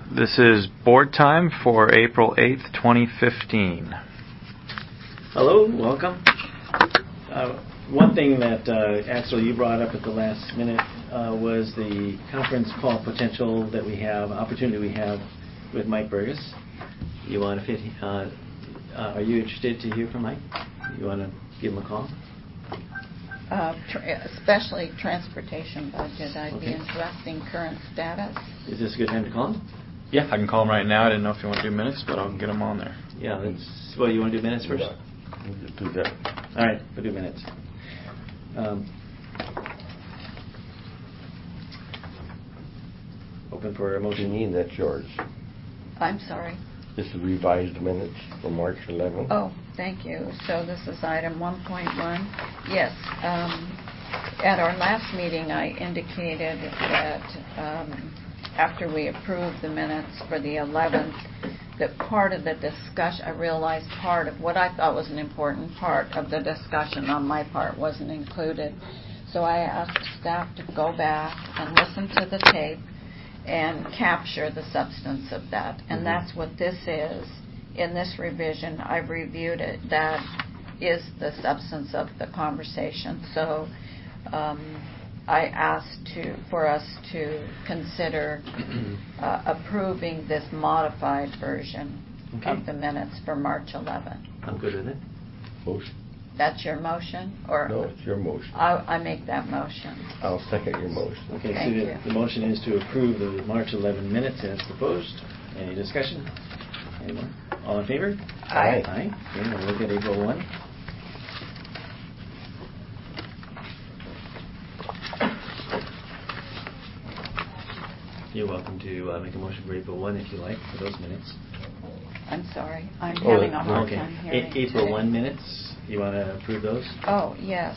This is board time for April 8th, 2015. Hello, welcome. One thing that actually you brought up at the last minute was the conference call potential that we have, opportunity we have with Mike Burgess. You want to fit? Are you interested to hear from Mike? You want to give him a call? Especially transportation budget. I'd be interested in current status. Is this a good time to call him? Yeah, I can call him right now. I didn't know if you want to do minutes, but I'll get him on there. Yeah, well, you want to do minutes first? We'll do that. All right, we'll do minutes. Open for a motion. Janine, that's yours. I'm sorry. This is revised minutes for March 11th. Oh, thank you. So this is item 1.1. Yes. At our last meeting, I indicated that after we approved the minutes for the 11th, that part of the discussion, I realized part of what I thought was an important part of the discussion on my part wasn't included. So I asked staff to go back and listen to the tape and capture the substance of that. And that's what this is. In this revision, I've reviewed it. That is the substance of the conversation. So I asked for us to consider approving this modified version of the minutes for March 11th. I'm good with it. Motion. That's your motion? Or no, it's your motion. I make that motion. I'll second your motion. Okay, Thank you. The motion is to approve the March 11 minutes as proposed. Any discussion? Anyone? All in favor? Aye. Aye. Okay, we'll look at April 1. You're welcome to make a motion for April 1 if you like for those minutes. I'm sorry. I'm having a hard time hearing. April 1 minutes. You want to approve those? Oh, yes.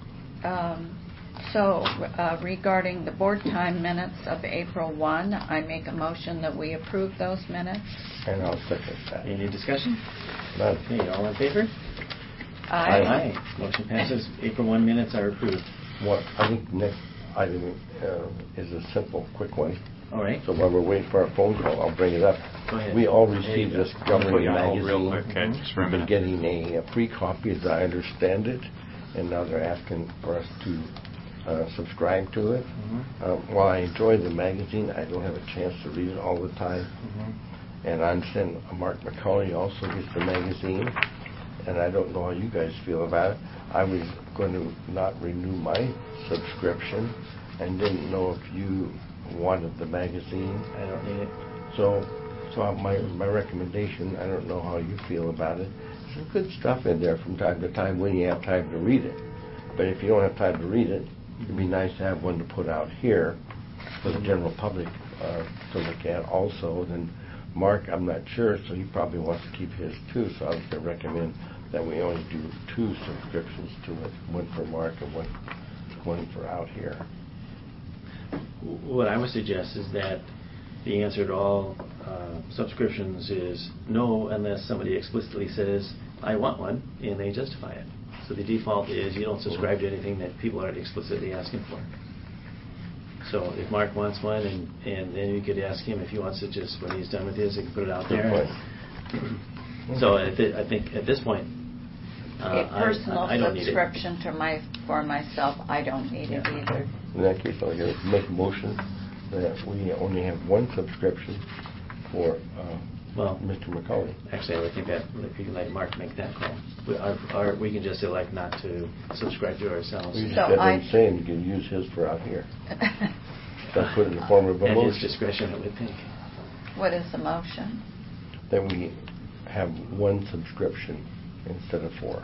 Regarding the board time minutes of April 1, I make a motion that we approve those minutes. And I'll second that. Any discussion? None. Okay, all in favor? Aye. Aye. Motion passes. April 1 minutes are approved. What I think next item is a simple, quick one. All right. So while we're waiting for our phone call, I'll bring it up. Go ahead. We all received this governing magazine. Real quick, okay, just for a We've been minute. getting a free copy, as I understand it, and now they're asking for us to subscribe to it. While I enjoy the magazine, I don't have a chance to read it all the time. And I understand Mark McCauley also gets the magazine, and I don't know how you guys feel about it. I was going to not renew my subscription and didn't know if you wanted the magazine. I don't need it. So my recommendation, I don't know how you feel about it. There's some good stuff in there from time to time when you have time to read it. But if you don't have time to read it, it'd be nice to have one to put out here for the general public to look at also. Then Mark, I'm not sure, so he probably wants to keep his too. So I would recommend that we only do 2 subscriptions to it, one for Mark and one for out here. What I would suggest is that the answer to all subscriptions is no, unless somebody explicitly says, I want one, and they justify it. So the default is you don't subscribe to anything that people aren't explicitly asking for. So if Mark wants one, and then you could ask him if he wants to just, when he's done with his, he can put it out there. So I think at this point, a personal I don't subscription for myself, I don't need it either. In that case, I'll make a motion that we only have 1 subscription for Mr. McCauley. Actually, I think that if you can let Mark make that call. We can just elect not to subscribe to ourselves. We just have him saying you can use his for out here. That's put in the form of a motion. At his discretion, I would think. What is the motion? That we have 1 subscription instead of 4.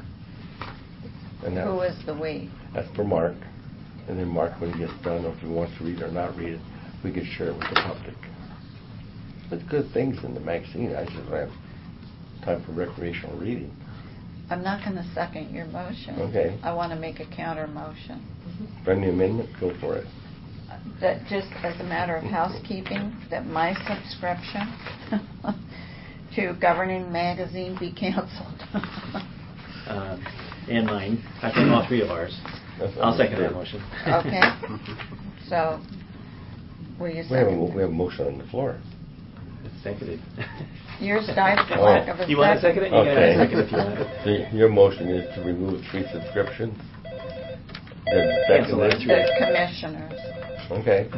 And who is the we? That's for Mark. And then Mark, when he gets done, if he wants to read it or not read it, we can share it with the public. There's good things in the magazine. I just don't have time for recreational reading. I'm not going to second your motion. Okay. I want to make a counter motion. Friendly amendment, go for it. That just as a matter of housekeeping, that my subscription to Governing Magazine be canceled. And mine. I think all 3 of ours. I'll second that motion. Okay. So, will you second? We have a motion on the floor. It's seconded. Yours died for lack of a second. You want to second it? You Okay. can second if you want. So your motion is to remove 3 subscriptions? Then Cancel that seconded? The commissioners. Okay.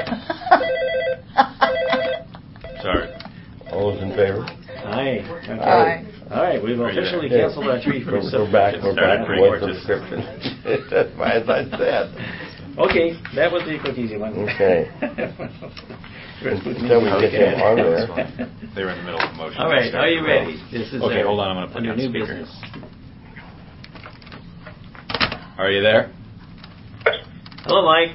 Sorry. All those in favor? Aye. Okay. Aye. All right, we've officially Okay. canceled our 3 for We're back to Started one pretty subscription. That's fine, as I said. Okay, that was the quick, easy one. Okay. Then we get him on there. They were in the middle of a motion. All right, are you ready? This is Okay, hold on, I'm going to put under you on new speaker. business. Are you there? Hello, Mike.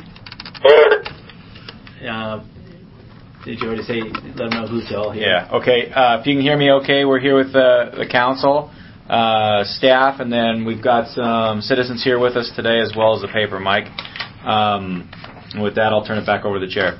Did you already say, let them know who's all here? Yeah, okay. If you can hear me okay, we're here with the council, staff, and then we've got some citizens here with us today as well as the paper, Mike. With that, I'll turn it back over to the chair.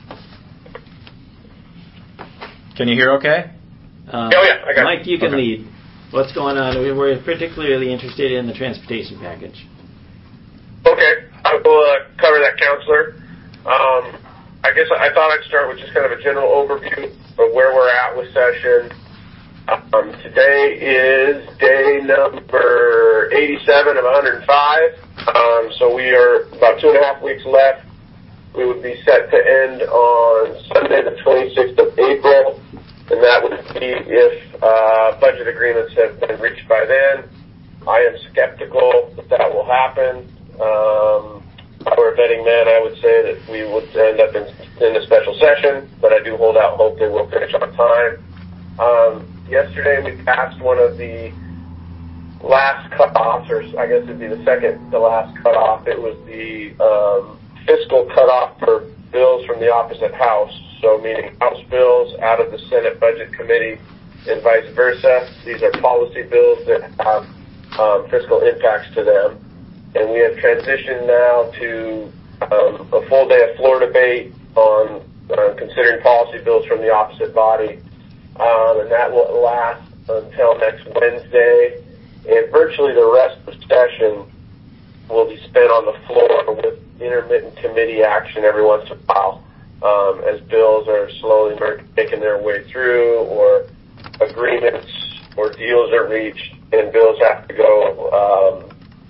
Can you hear okay? I got Mike, it. you can Okay. lead. What's going on? We're particularly interested in the transportation package. Okay, I will cover that, Counselor. I guess I thought I'd start with just kind of a general overview of where we're at with session. Today is day number 87 of 105. So we are about 2.5 weeks left. We would be set to end on Sunday, the 26th of April, and that would be if budget agreements have been reached by then. I am skeptical that will happen. If I were a betting man, I would say that we would end up in a special session, but I do hold out hope they will finish on time. Yesterday we passed one of the last cutoffs, or I guess it'd be the second to last cutoff. It was the fiscal cutoff for bills from the opposite house, so meaning House bills out of the Senate Budget Committee and vice versa. These are policy bills that have fiscal impacts to them. And we have transitioned now to a full day of floor debate on considering policy bills from the opposite body. And that will last until next Wednesday. And virtually the rest of the session will be spent on the floor with intermittent committee action every once in a while as bills are slowly making their way through, or agreements or deals are reached and bills have to go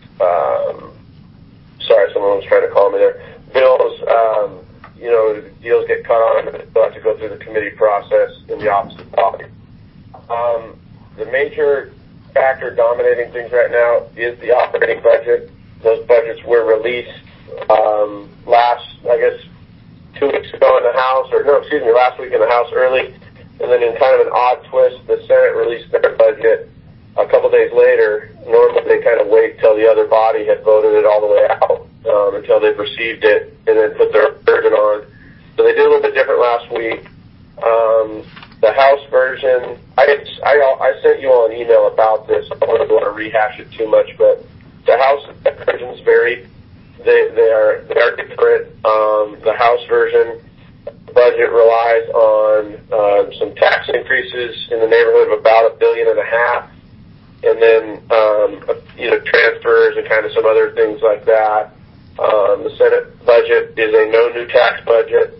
sorry, someone was trying to call me there. Bills, deals get cut on and still have to go through the committee process in the opposite body. The major factor dominating things right now is the operating budget. Those budgets were released last week in the House early, and then in kind of an odd twist, the Senate released their budget a couple days later. Normally they kind of wait till the other body had voted it all the way out until they've received it and then put their version on. So they did a little bit different last week. The House version, I sent you all an email about this. I don't want to rehash it too much, but the House versions vary. They are different. The House version budget relies on some tax increases in the neighborhood of about $1.5 billion, and then transfers and kind of some other things like that. The Senate budget is a no new tax budget.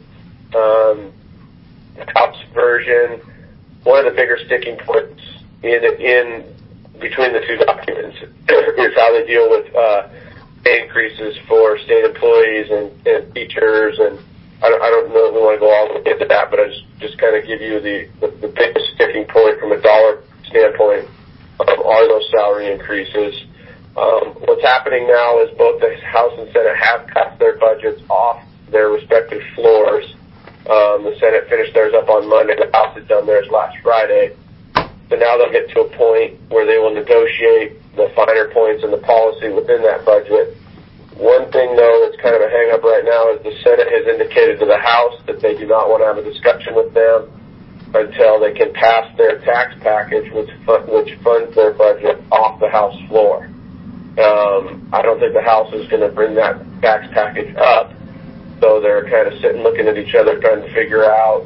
House version, one of the bigger sticking points in between the two documents is how they deal with pay increases for state employees and teachers, and I don't know if we want to go all the way into that, but I just kind of give you the biggest sticking point from a dollar standpoint are those salary increases. What's happening now is both the House and Senate have cut their budgets off their respective floors. The Senate finished theirs up on Monday. The House had done theirs last Friday. So now they'll get to a point where they will negotiate the finer points and the policy within that budget. One thing, though, that's kind of a hang-up right now is the Senate has indicated to the House that they do not want to have a discussion with them until they can pass their tax package, which funds their budget, off the House floor. I don't think the House is going to bring that tax package up. So they're kind of sitting looking at each other trying to figure out,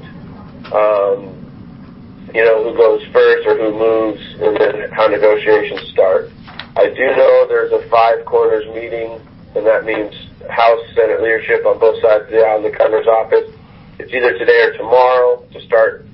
who goes first or who moves, and then how negotiations start. I do know there's a Five Corners meeting, and that means House, Senate leadership on both sides of the aisle in the governor's office. It's either today or tomorrow to start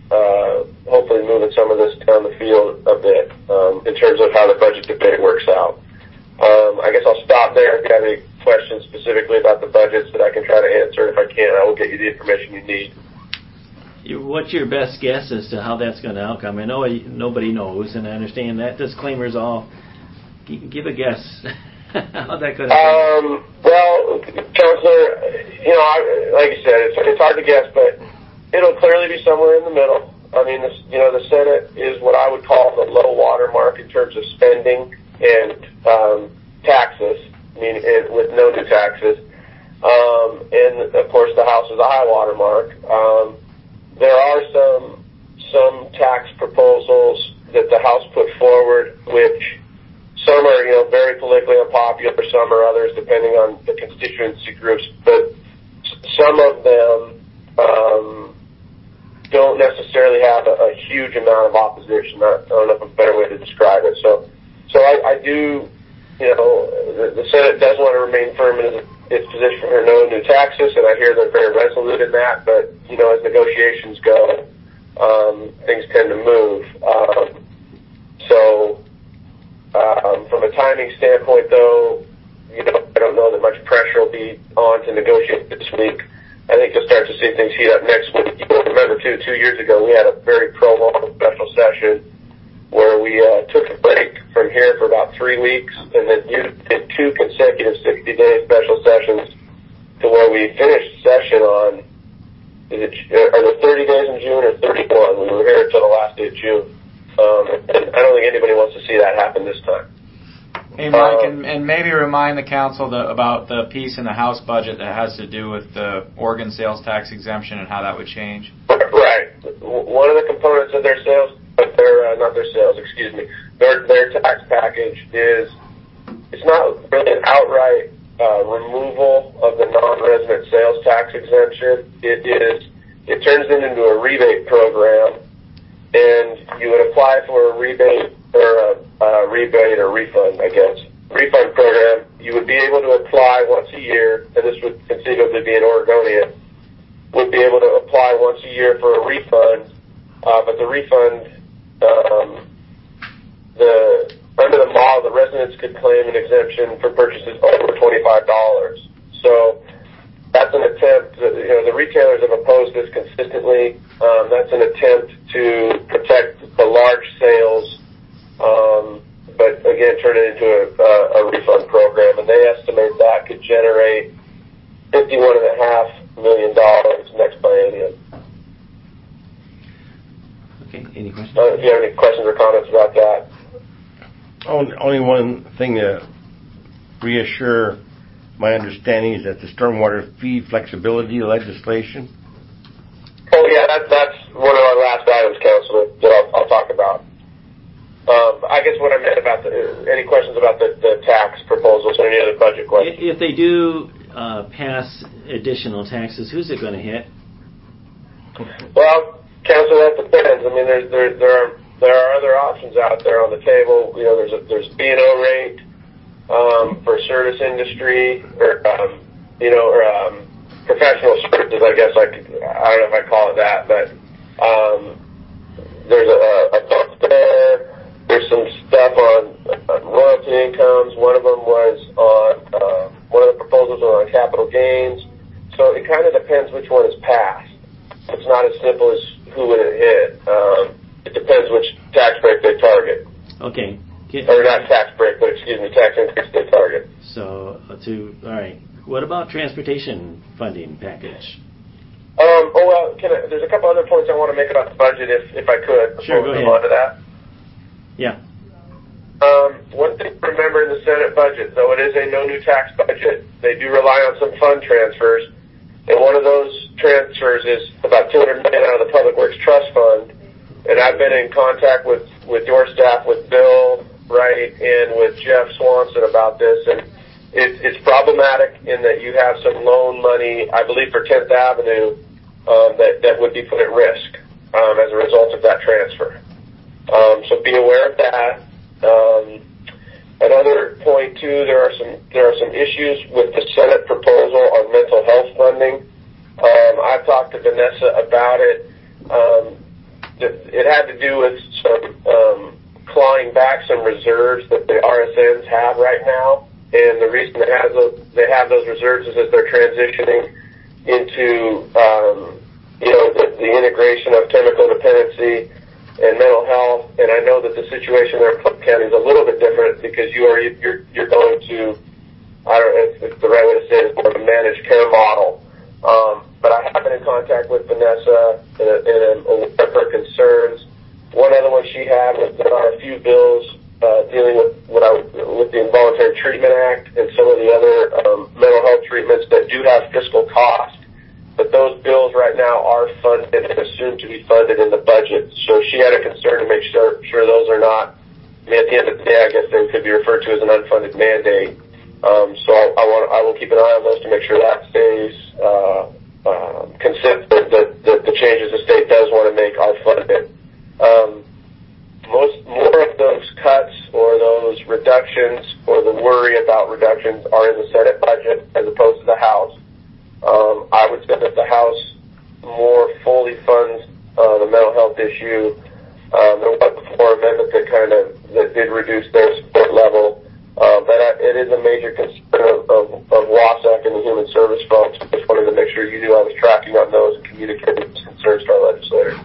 field a bit in terms of how the budget debate works out. I guess I'll stop there. If you have any questions specifically about the budgets that I can try to answer, if I can, I will get you the information you need. What's your best guess as to how that's going to outcome? I know nobody knows, and I understand that. Disclaimers all. Give a guess. How's that going to happen? Well, Counselor, like you said, it's hard to guess, but it'll clearly be somewhere in the middle. I mean, the Senate is what I would call the low water mark in terms of spending and taxes, with no new taxes. And of course, the House is a high water mark. There are some tax proposals that the House put forward, which some are, very politically unpopular, some are others, depending on the constituency groups. But some of them don't necessarily have a huge amount of opposition. I don't know if a better way to describe it. So I do, the Senate does want to remain firm in its position for no new taxes, and I hear they're very resolute in that. But as negotiations go, things tend to move. From a timing standpoint, though, I don't know that much pressure will be on to negotiate this week. I think you'll start to see things heat up next week. You will remember, too, 2 years ago, we had a very prolonged special session where we took a break from here for about 3 weeks, and then did 2 consecutive 60-day special sessions to where we finished session on, are there 30 days in June or 31? We were here until the last day of June. And I don't think anybody wants to see that happen this time. Hey, Mike, and maybe remind the council about the piece in the House budget that has to do with the Oregon sales tax exemption and how that would change. Right. One of the components of their sales, their tax package is, it's not really an outright removal of the non-resident sales tax exemption. It turns it into a rebate program, and you would apply for a rebate or refund, I guess. Refund program, you would be able to apply once a year, and this would conceivably be an Oregonian, would be able to apply once a year for a refund, but the refund, under the model, the residents could claim an exemption for purchases over $25. So that's an attempt, the retailers have opposed this consistently. That's an attempt to protect the large sales, but again, turn it into a refund program, and they estimate that could generate $51.5 million next biennium. Okay, any questions? If you have any questions or comments about that. Only one thing to reassure my understanding is that the stormwater fee flexibility legislation. Oh yeah, that's one of our last items, Councilor, that I'll talk about. I guess what I meant about any questions about the tax proposals or any other budget questions? If they do pass additional taxes, who's it going to hit? Well, Councilor, that depends. I mean, there are other options out there on the table. There's B&O rate for service industry, or professional services. I guess I don't know if I call it that, but there's a book there. There's some stuff on royalty incomes. One of them was on one of the proposals was on capital gains. So it kind of depends which one is passed. It's not as simple as who would it hit. It depends which tax break they target. Okay. Or not tax break, but tax increase they target. So, all right. What about transportation funding package? There's a couple other points I want to make about the budget, if I could, before we move on to that. Yeah. One thing to remember in the Senate budget, though it is a no new tax budget, they do rely on some fund transfers, and one of those transfers is about $200 million out of the Public Works Trust Fund. And I've been in contact with your staff, with Bill Wright and with Jeff Swanson about this, and it's problematic in that you have some loan money, I believe, for 10th Avenue that would be put at risk as a result of that transfer. So be aware of that. Another point too, there are some issues with the Senate proposal on mental health funding. I've talked to Vanessa about it. It had to do with some clawing back some reserves that the RSNs have right now. And the reason they have those reserves is that they're transitioning into, the integration of chemical dependency and mental health. And I know that the situation there in Polk County is a little bit different because you're going to, I don't know if the right way to say it is more of a managed care model. But I have been in contact with Vanessa and aware of her concerns. One other one she had was there are a few bills dealing with the Involuntary Treatment Act and some of the other mental health treatments that do have fiscal cost. But those bills right now are funded and assumed to be funded in the budget. So she had a concern to make sure those are not. I mean, at the end of the day, I guess they could be referred to as an unfunded mandate. So I will keep an eye on those to make sure that stays consistent. That the changes the state does want to make are funded. More of those cuts or those reductions or the worry about reductions are in the Senate budget as opposed to the House. I would say that the House more fully funds the mental health issue. There was a floor amendment that did reduce their support level. But it is a major concern of WASAC and the Human Service folks. I just wanted to make sure you knew I was tracking on those and communicating those concerns to our legislators.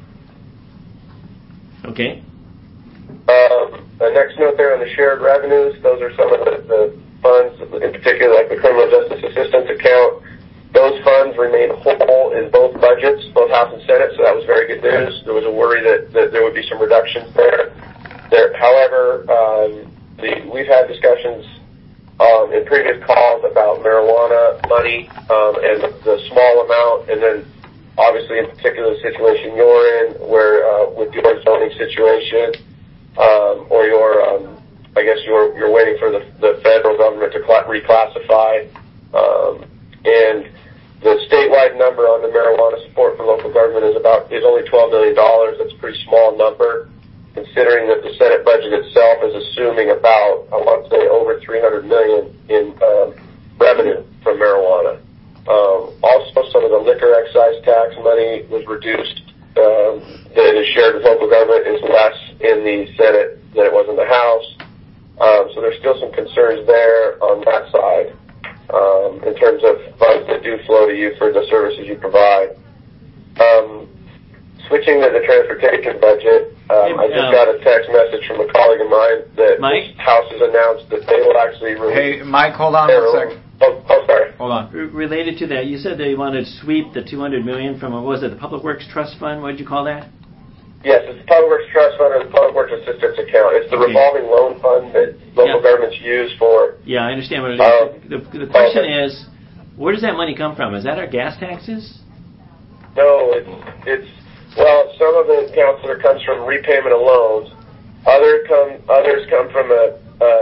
Okay. The next note there on the shared revenues, those are some of the funds, in particular like the Criminal Justice Assistance Account. Those funds remain whole in both budgets, both House and Senate, so that was very good news. There was a worry that there would be some reductions there. However, we've had discussions in previous calls about marijuana money and the small amount, and then obviously in particular the situation you're in, where with your zoning situation, or I guess you're waiting for the federal government to reclassify, and the statewide number on the marijuana support for local government is only $12 million. That's a pretty small number, considering that the Senate budget itself is assuming about, I want to say, over $300 million in revenue from marijuana. Also, some of the liquor excise tax money was reduced. That is shared with local government is less in the Senate than it was in the House. So there's still some concerns there on that side in terms of funds that do flow to you for the services you provide. Switching to the transportation budget, I just got a text message from a colleague of mine that the House has announced that they will actually release... Hey, Mike, hold on 1 second. Oh, sorry. Hold on. Related to that, you said they wanted to sweep the $200 million from, what was it, the Public Works Trust Fund? What did you call that? Yes, it's the Public Works Trust Fund or the Public Works Assistance Account. It's the revolving loan fund that local governments use for... Yeah, I understand what it is. The question is, where does that money come from? Is that our gas taxes? No, it's well, some of the accounts that comes from repayment of loans. Others come from a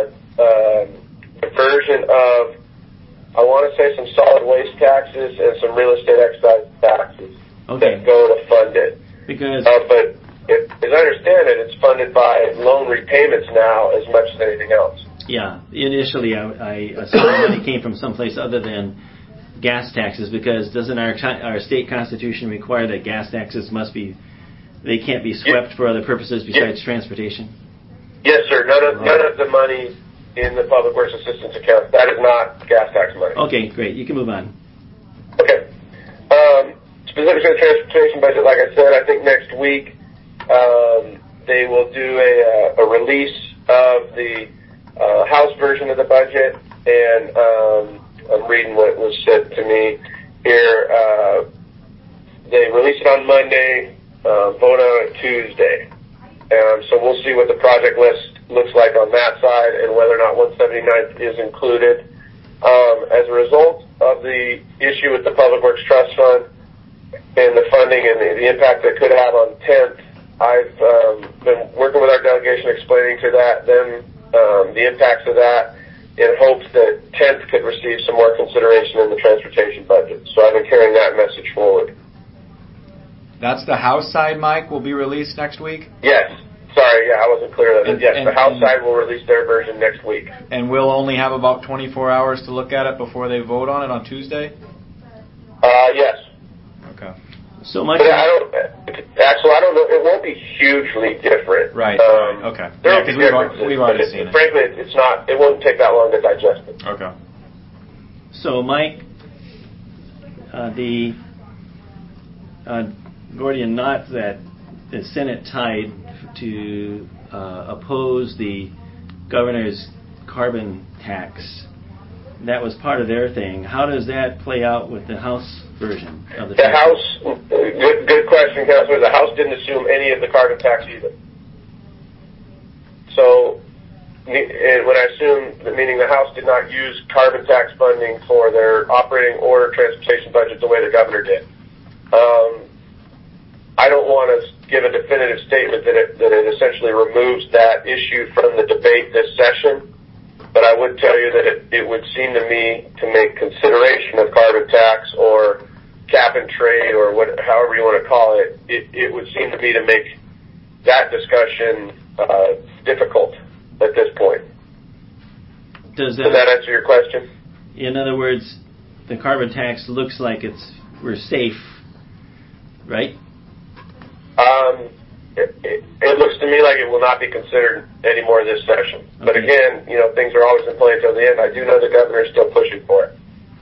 version of, I want to say, some solid waste taxes and some real estate excise taxes that go to fund it. Because... but as I understand it, it's funded by loan repayments now as much as anything else. Yeah, initially I assumed the money came from someplace other than gas taxes, because doesn't our state constitution require that gas taxes they can't be swept for other purposes besides transportation? Yes, sir. None of the money in the Public Works Assistance Account, that is not gas tax money. Okay, great. You can move on. Okay. Specific to the transportation budget, like I said, I think next week they will do a release of the House version of the budget, and I'm reading what was said to me here. They release it on Monday, vote on it Tuesday. So we'll see what the project list looks like on that side and whether or not 179th is included. As a result of the issue with the Public Works Trust Fund and the funding and the impact that could have on 10th, I've been working with our delegation explaining to them the impacts of that in hopes that 10th could receive some more consideration in the transportation budget. So I've been carrying that message forward. That's the House side, Mike, will be released next week? Yes. Sorry, I wasn't clear. The House side will release their version next week. And we'll only have about 24 hours to look at it before they vote on it on Tuesday? Yes. Okay. So much. But actually, so I don't know. It won't be hugely different. Right. Okay. There Yeah, will be because we've already differences, seen it. Frankly, it's not. It won't take that long to digest it. Okay. So, Mike, Gordian Knott, that the Senate tied to oppose the governor's carbon tax. That was part of their thing. How does that play out with the House version of the tax? House, good question, Councilor. The House didn't assume any of the carbon tax either. So, when I assume, meaning the House did not use carbon tax funding for their operating or transportation budget the way the governor did. I don't want to give a definitive statement that it essentially removes that issue from the debate this session, but I would tell you that it would seem to me to make consideration of carbon tax or cap and trade or however you want to call it, it would seem to me to make that discussion difficult at this point. Does that answer your question? In other words, the carbon tax looks like we're safe, right? It looks to me like it will not be considered anymore this session. Okay. But again, things are always in play until the end. I do know the governor is still pushing for it.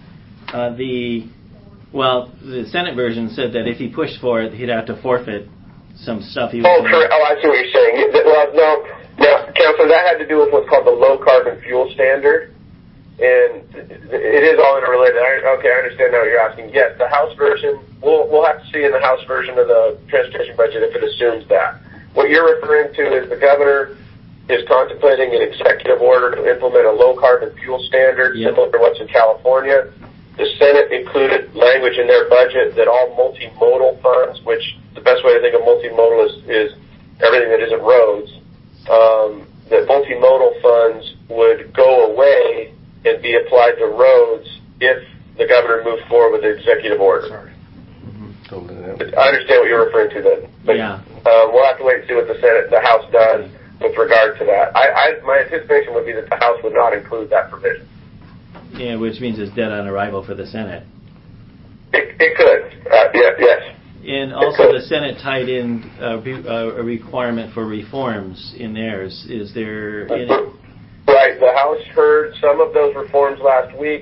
The Senate version said that if he pushed for it, he'd have to forfeit some stuff he was correct. Oh, I see what you're saying. Well, no, Councilor, that had to do with what's called the low carbon fuel standard. And it is all interrelated. I understand now what you're asking. Yes, the House version, we'll have to see in the House version of the transportation budget if it assumes that. What you're referring to is the governor is contemplating an executive order to implement a low carbon fuel standard similar to what's in California. The Senate included language in their budget that all multimodal funds, which the best way to think of multimodal is everything that isn't roads, that multimodal funds would go away and be applied to roads if the governor moved forward with the executive order. Sorry. I understand what you're referring to then. But we'll have to wait and see what the House does with regard to that. My anticipation would be that the House would not include that provision. Yeah, which means it's dead on arrival for the Senate. It could. Yes. And also the Senate tied in a requirement for reforms in theirs. Is there any... Right. The House heard some of those reforms last week.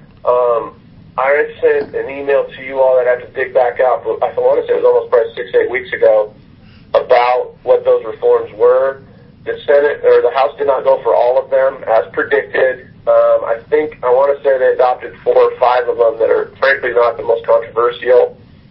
I sent an email to you all that I have to dig back out, but I want to say it was almost probably 6-8 weeks ago, about what those reforms were. The Senate or the House did not go for all of them as predicted. I want to say they adopted 4 or 5 of them that are frankly not the most controversial.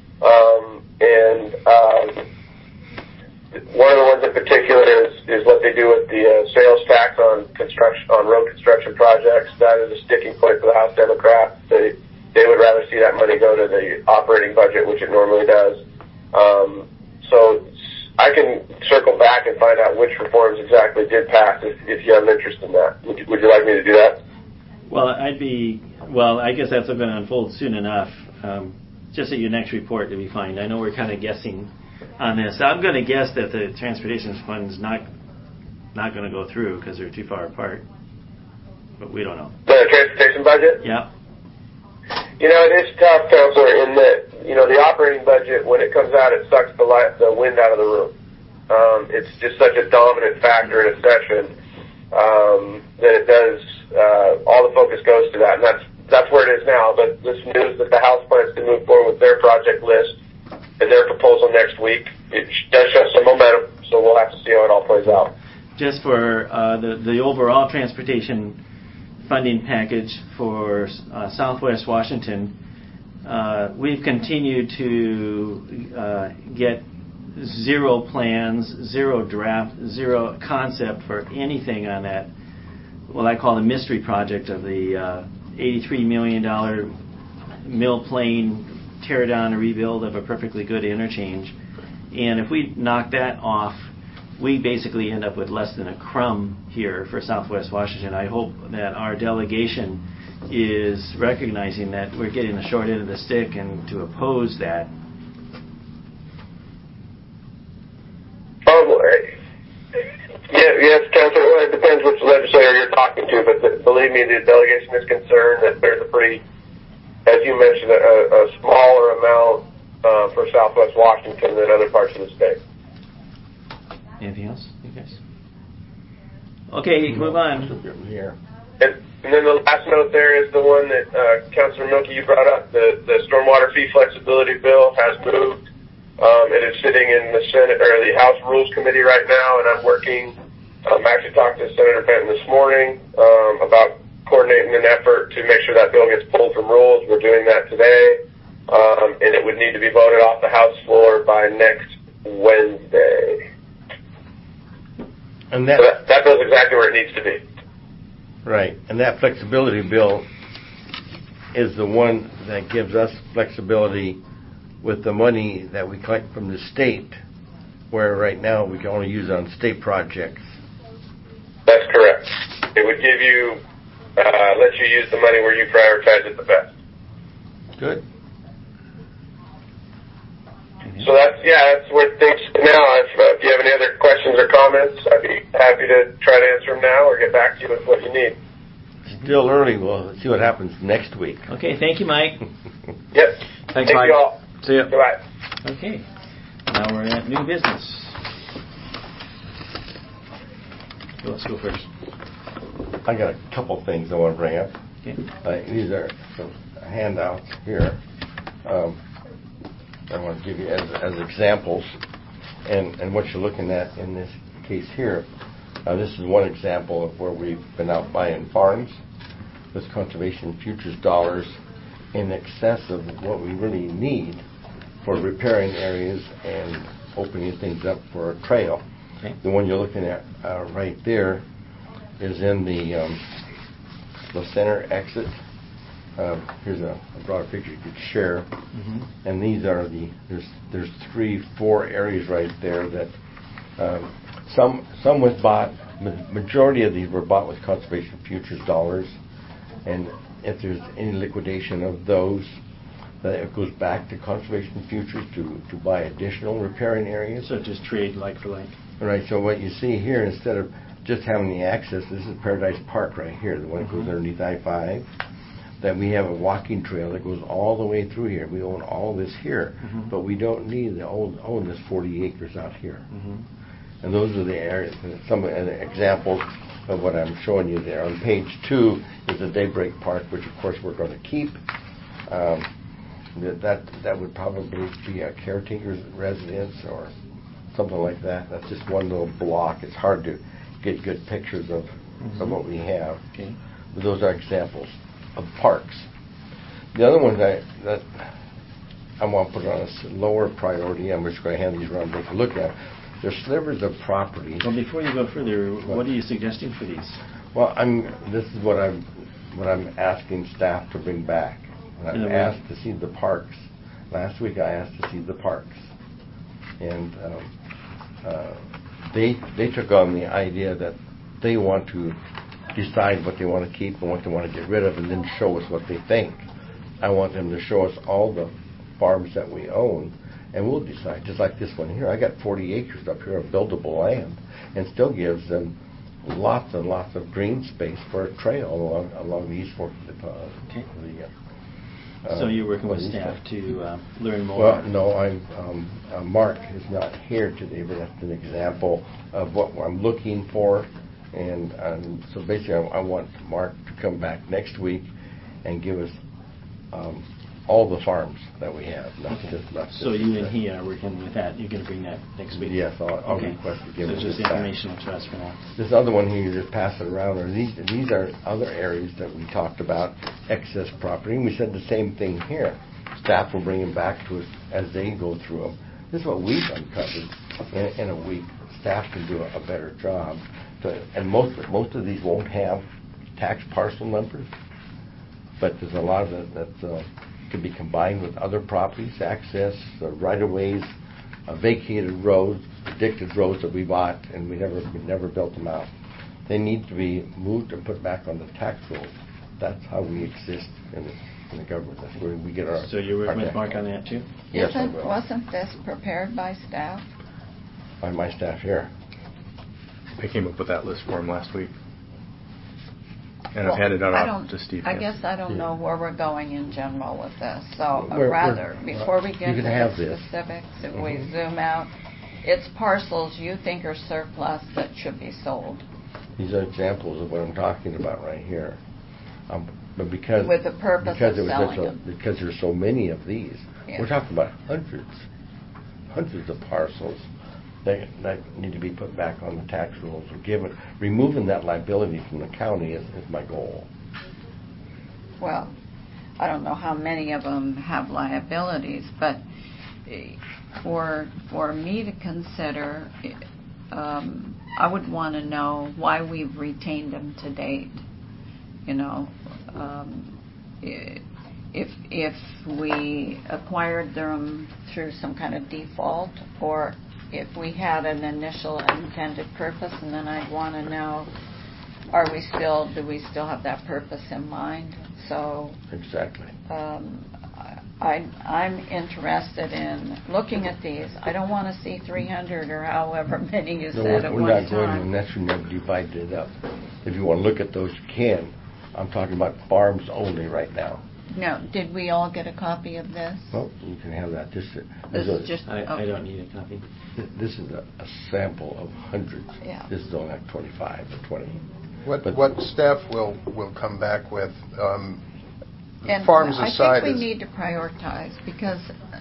One of the ones in particular is what they do with the sales tax on road construction projects. That is a sticking point for the House Democrats. They would rather see that money go to the operating budget, which it normally does. So I can circle back and find out which reforms exactly did pass if you have an interest in that. Would you like me to do that? Well, I guess that's going to unfold soon enough. Just at your next report to be fine. I know we're kind of guessing on this. I'm going to guess that the transportation fund's not going to go through because they're too far apart. But we don't know. The transportation budget? Yeah. It is tough, Counselor, in that, the operating budget, when it comes out, it sucks the wind out of the room. It's just such a dominant factor in a session that it does, all the focus goes to that. And that's where it is now. But this news that the House plans to move forward with their project list and their proposal next week, it does show some momentum. So we'll have to see how it all plays out. Just for the overall transportation funding package for Southwest Washington, we've continued to get 0 plans, 0 draft, 0 concept for anything on that, what I call the mystery project of the $83 million mill plane tear down and rebuild of a perfectly good interchange. And if we knock that off, we basically end up with less than a crumb here for Southwest Washington. I hope that our delegation is recognizing that we're getting the short end of the stick and to oppose that. Yes, Councilor, well, it depends which legislator you're talking to, but believe me, the delegation is concerned that there's a pretty, as you mentioned, a smaller amount for Southwest Washington and other parts of the state. Anything else, you guys? Okay, move on. Here. And then the last note there is the one that Councilor Milky, you brought up. The stormwater fee flexibility bill has moved. It is sitting in the Senate or the House Rules Committee right now, and I'm working. I actually talked to Senator Benton this morning about coordinating an effort to make sure that bill gets pulled from rules. We're doing that today, and it would need to be voted off the House floor by next Wednesday. And So that bill's exactly where it needs to be. right, and that flexibility bill is the one that gives us flexibility with the money that we collect from the state, where right now we can only use it on state projects. That's correct. It would give you, let you use the money where you prioritize it the best. Good. So that's where things are now. If you have any other questions or comments, I'd be happy to try to answer them now or get back to you with what you need. Still early. We'll see what happens next week. Okay, thank you, Mike. Yep. Thanks, Thank Mike. you all. See ya. Goodbye. Okay, now we're at new business. Let's go first. I got a couple things I want to bring up. Okay. These are some handouts here. I want to give you as examples, and what you're looking at in this case here. This is one example of where we've been out buying farms with conservation futures dollars in excess of what we really need for repairing areas and opening things up for a trail. Okay. The one you're looking at right there is in the center exit. Here's a broader picture you could share. Mm-hmm. And these are there's 3-4 areas right there that some was bought. Majority of these were bought with conservation futures dollars, and if there's any liquidation of those, it goes back to conservation futures to buy additional repairing areas. So just trade like for like. Right. So what you see here, instead of just having the access, this is Paradise Park right here, the one that goes underneath I-5. That we have a walking trail that goes all the way through here. We own all this here, but we don't need to own this 40 acres out here. And those are the areas, some examples of what I'm showing you there. On page 2 is the Daybreak Park, which of course we're going to keep. That would probably be a caretaker's residence or something like that. That's just one little block. It's hard to get good pictures of what we have. Okay. But those are examples of parks. The other one that I want to put on a lower priority, I'm just going to hand these around and take a look at. They're slivers of property. Well, before you go further, what are you suggesting for these? Well, this is what I'm asking staff to bring back. And I've asked to see the parks. Last week I asked to see the parks, and they took on the idea that they want to decide what they want to keep and what they want to get rid of, and then show us what they think. I want them to show us all the farms that we own, and we'll decide. Just like this one here, I got 40 acres up here of buildable land, and still gives them lots and lots of green space for a trail along the east fork of the So you're working with staff to learn more? Well, no, Mark is not here today, but that's an example of what I'm looking for. And so basically I want Mark to come back next week and give us all the farms that we have. So you and he are working with that. You're going to bring that next week? Yes, I'll request to give so it just back. informational to us for now. This other one here, you just pass it around. These are other areas that we talked about, excess property. And we said the same thing here. Staff will bring them back to us as they go through them. This is what we've uncovered in a week. Staff can do a better job. And most of these won't have tax parcel numbers, but there's a lot of it that can be combined with other properties, access, right-of-ways, vacated roads, addicted roads that we bought and we never built them out. They need to be moved and put back on the tax rolls. That's how we exist in the government. That's where we get our. So you're working with Mark on that too? Yes, I will. Wasn't this prepared by staff? By my staff here. They came up with that list for him last week. And I've handed that I off don't- to Steve. I yes. guess I don't know where we're going in general with this. So We're- before we get you to can have the this. specifics, if we zoom out, it's parcels you think are surplus that should be sold These are examples of what I'm talking about right here. But because with the purpose because of it was selling such them. because there's so many of these, Yeah. we're talking about hundreds of parcels that need to be put back on the tax rolls or removing that liability from the county is my goal. Well, I don't know how many of them have liabilities, but for me to consider, I would want to know why we've retained them to date. You know, if we acquired them through some kind of default, or if we had an initial intended purpose, and then I'd want to know, do we still have that purpose in mind? So Exactly. I'm interested in looking at these. I don't want to see 300 or however many you said at we're one not going time. unless you never divide it up. If you want to look at those, you can. I'm talking about farms only right now. Now, did we all get a copy of this? Well, you can have that. This is just. I don't need a copy. This is a sample of hundreds. Yeah. This is only like 25 or 20. What staff will come back with, And farms I aside, think we need to prioritize because,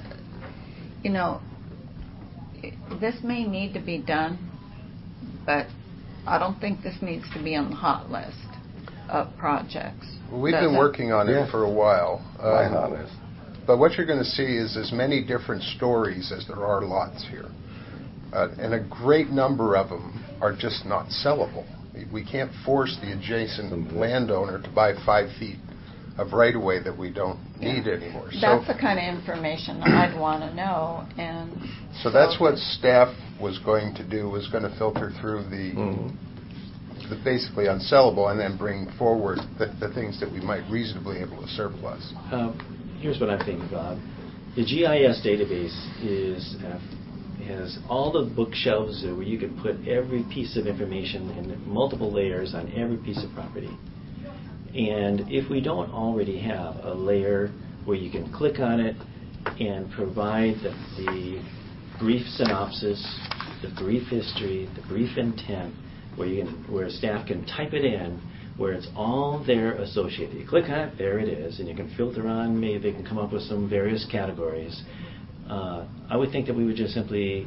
this may need to be done, but I don't think this needs to be on the hot list of projects. we've Does been it? working on Yeah. it for a while. My thought is. But what you're going to see is as many different stories as there are lots here. And a great number of them are just not sellable. We can't force the adjacent landowner to buy 5 feet of right-of-way that we don't need anymore. That's the kind of information I'd want to know. And So that's what staff was going to do, was going to filter through the basically unsellable and then bring forward the things that we might reasonably able to surplus. Here's what I'm thinking, Bob. The GIS database has all the bookshelves where you can put every piece of information in multiple layers on every piece of property. And if we don't already have a layer where you can click on it and provide the brief synopsis, the brief history, the brief intent, where staff can type it in, where it's all there associated. You click on it, there it is, and you can filter on, maybe they can come up with some various categories. I would think that we would just simply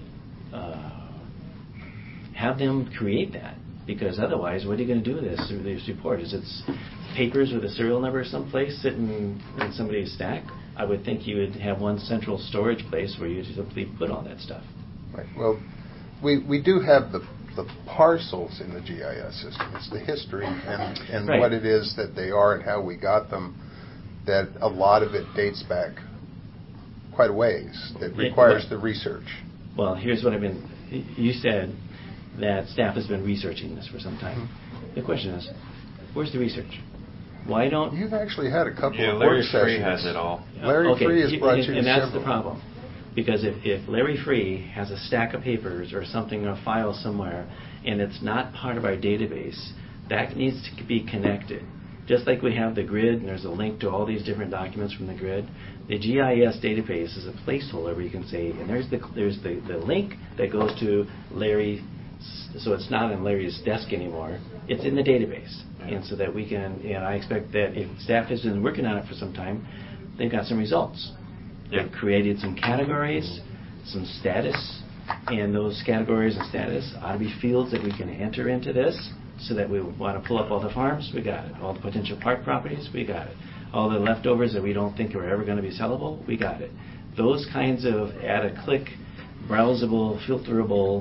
have them create that, because otherwise, what are you going to do with this report? Is it papers with a serial number someplace sitting in somebody's stack? I would think you would have one central storage place where you simply put all that stuff. Right. Well, we do have the parcels in the GIS system. It's the history and Right. what it is that they are and how we got them, that a lot of it dates back quite a ways. That requires the research. Well, here's what you said that staff has been researching this for some time. The question is, where's the research? Why don't... You've actually had a couple of Larry work Free sessions. has it all. Larry Free has brought you to and that's several. the problem. Because if Larry Free has a stack of papers or something, a file somewhere, and it's not part of our database, that needs to be connected. Just like we have the grid, and there's a link to all these different documents from the grid, the GIS database is a placeholder where you can say, and there's the link that goes to Larry, so it's not on Larry's desk anymore. It's in the database. And so that we can, I expect that if staff has been working on it for some time, they've got some results. They've created some categories, some status, and those categories and status ought to be fields that we can enter into this, so that we want to pull up all the farms, we got it. All the potential park properties, we got it. All the leftovers that we don't think are ever going to be sellable, we got it. Those kinds of at-a-click, browsable, filterable,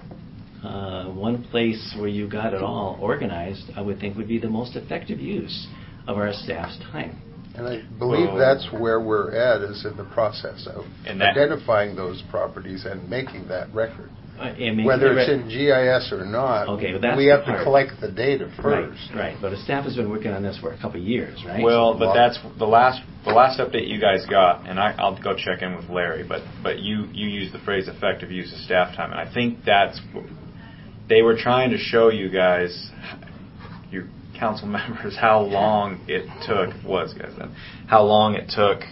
one place where you got it all organized, I would think would be the most effective use of our staff's time. And I believe that's where we're at, is in the process of identifying those properties and making that record. Whether it's in GIS or not, we have to collect the data first. Right. But the staff has been working on this for a couple of years, right? Well, but that's the last update you guys got, and I'll go check in with Larry. But you used the phrase effective use of staff time, and I think they were trying to show you guys council members how long it took, how long it took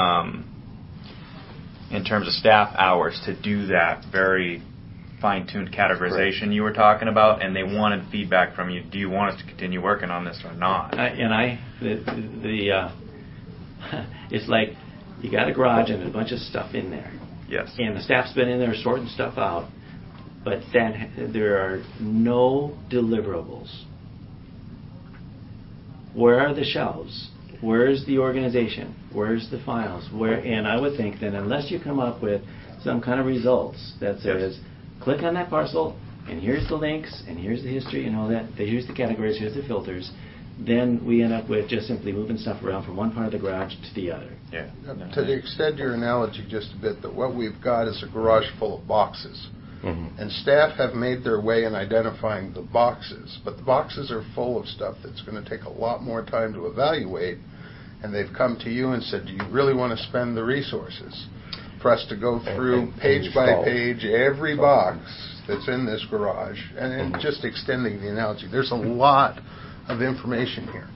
in terms of staff hours to do that very fine-tuned categorization you were talking about, and they wanted feedback from you. Do you want us to continue working on this or not? It's like you got a garage and a bunch of stuff in there. Yes. And the staff's been in there sorting stuff out, but there are no deliverables. Where are the shelves? Where's the organization? Where's the files? And I would think that unless you come up with some kind of results that says, click on that parcel, and here's the links, and here's the history, and all that, here's the categories, here's the filters, then we end up with just simply moving stuff around from one part of the garage to the other. Yeah. To the extent your analogy just a bit, that what we've got is a garage full of boxes. Mm-hmm. And staff have made their way in identifying the boxes, but the boxes are full of stuff that's going to take a lot more time to evaluate, and they've come to you and said, do you really want to spend the resources for us to go through page by page every box that's in this garage, and just extending the analogy. There's a lot of information here.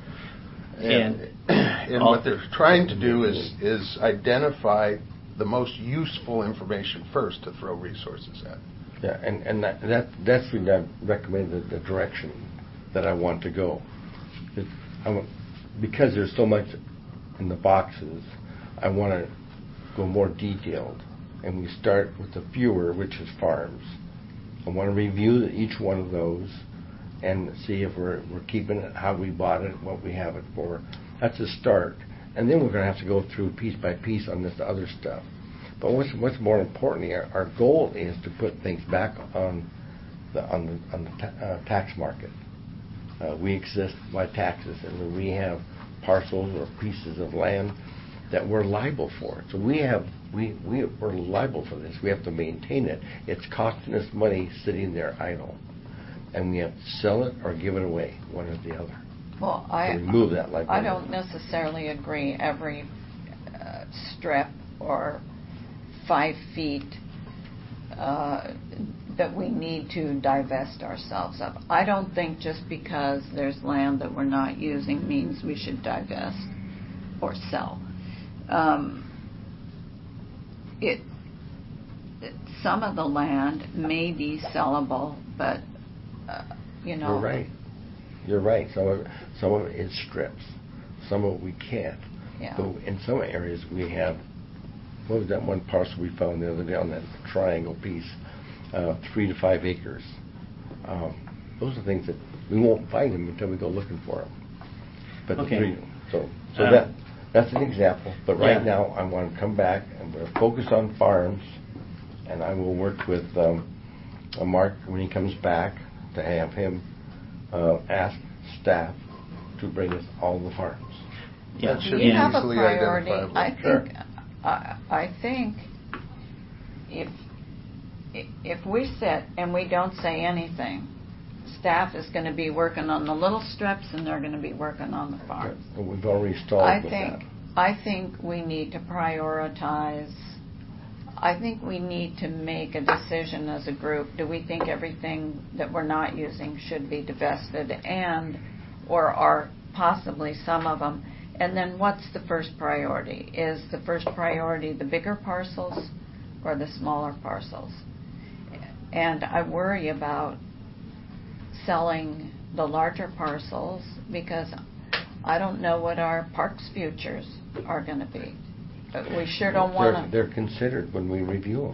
And what they're trying to do is identify the most useful information first to throw resources at. Yeah, and that's when I recommended the direction that I want to go. Because there's so much in the boxes, I want to go more detailed. And we start with the fewer, which is farms. I want to review each one of those and see if we're keeping it, how we bought it, what we have it for. That's a start. And then we're going to have to go through piece by piece on this other stuff. But what's more importantly, our goal is to put things back on the tax market. We exist by taxes, and we have parcels or pieces of land that we're liable for. So we're liable for this. We have to maintain it. It's costing us money sitting there idle, and we have to sell it or give it away, one or the other. Well, remove that liability. I don't necessarily agree every strip or 5 feet that we need to divest ourselves of. I don't think just because there's land that we're not using means we should divest or sell. Some of the land may be sellable, but You're right. You're right. Some of it is strips. Some of it we can't. Yeah. But in some areas we have. What was that one parcel we found the other day on that triangle piece? 3 to 5 acres. Those are things that we won't find them until we go looking for them. But okay. That's an example. But right now I want to come back and we're focused on farms, and I will work with Mark when he comes back to have him ask staff to bring us all the farms. Yeah. That should you be have a easily priority. identifiable. I think if we sit and we don't say anything, staff is going to be working on the little strips and they're going to be working on the farms. But we've already stalled with that. I think we need to prioritize. I think we need to make a decision as a group. Do we think everything that we're not using should be divested, or are possibly some of them? And then what's the first priority? Is the first priority the bigger parcels or the smaller parcels? And I worry about selling the larger parcels because I don't know what our parks futures are going to be. But we sure don't want to. They're considered when we review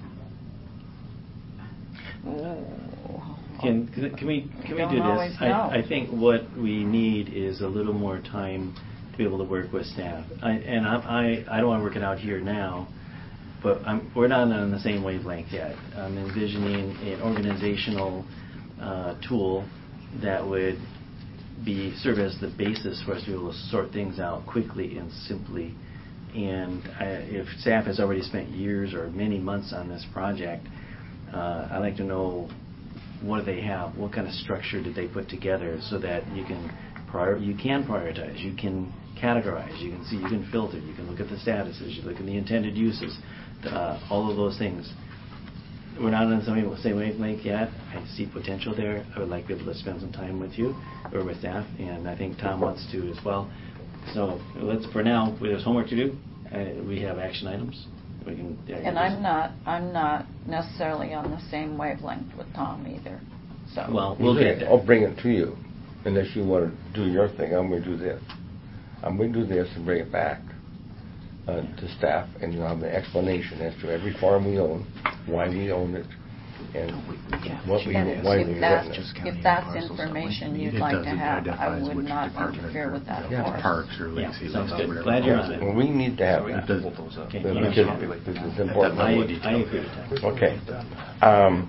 them. Can we do this? I think what we need is a little more time to be able to work with staff. I don't want to work it out here now, but we're not on the same wavelength yet. I'm envisioning an organizational tool that would serve as the basis for us to be able to sort things out quickly and simply. And if staff has already spent years or many months on this project, I'd like to know what do they have, what kind of structure did they put together so that you can prioritize, you can categorize, you can see, you can filter, you can look at the statuses, you look at the intended uses, all of those things. we're not on the same wavelength yet. I see potential there. I would like to be able to spend some time with you or with staff, and I think Tom wants to as well. So for now, there's homework to do. We have action items. We can. And I'm not necessarily on the same wavelength with Tom either. So well, we'll get there. I'll bring it to you, unless you want to do your thing. I'm going to do this. I'm going to do this and bring it back to staff, and you'll have the explanation as to every farm we own, why we own it, and why we own it. If that's information you'd like to have, I would not interfere with that. Yeah. Parks or lakes. Sounds good. Glad you're on it. Well, we need to have that. Okay. Because it's important. I agree with that. Okay.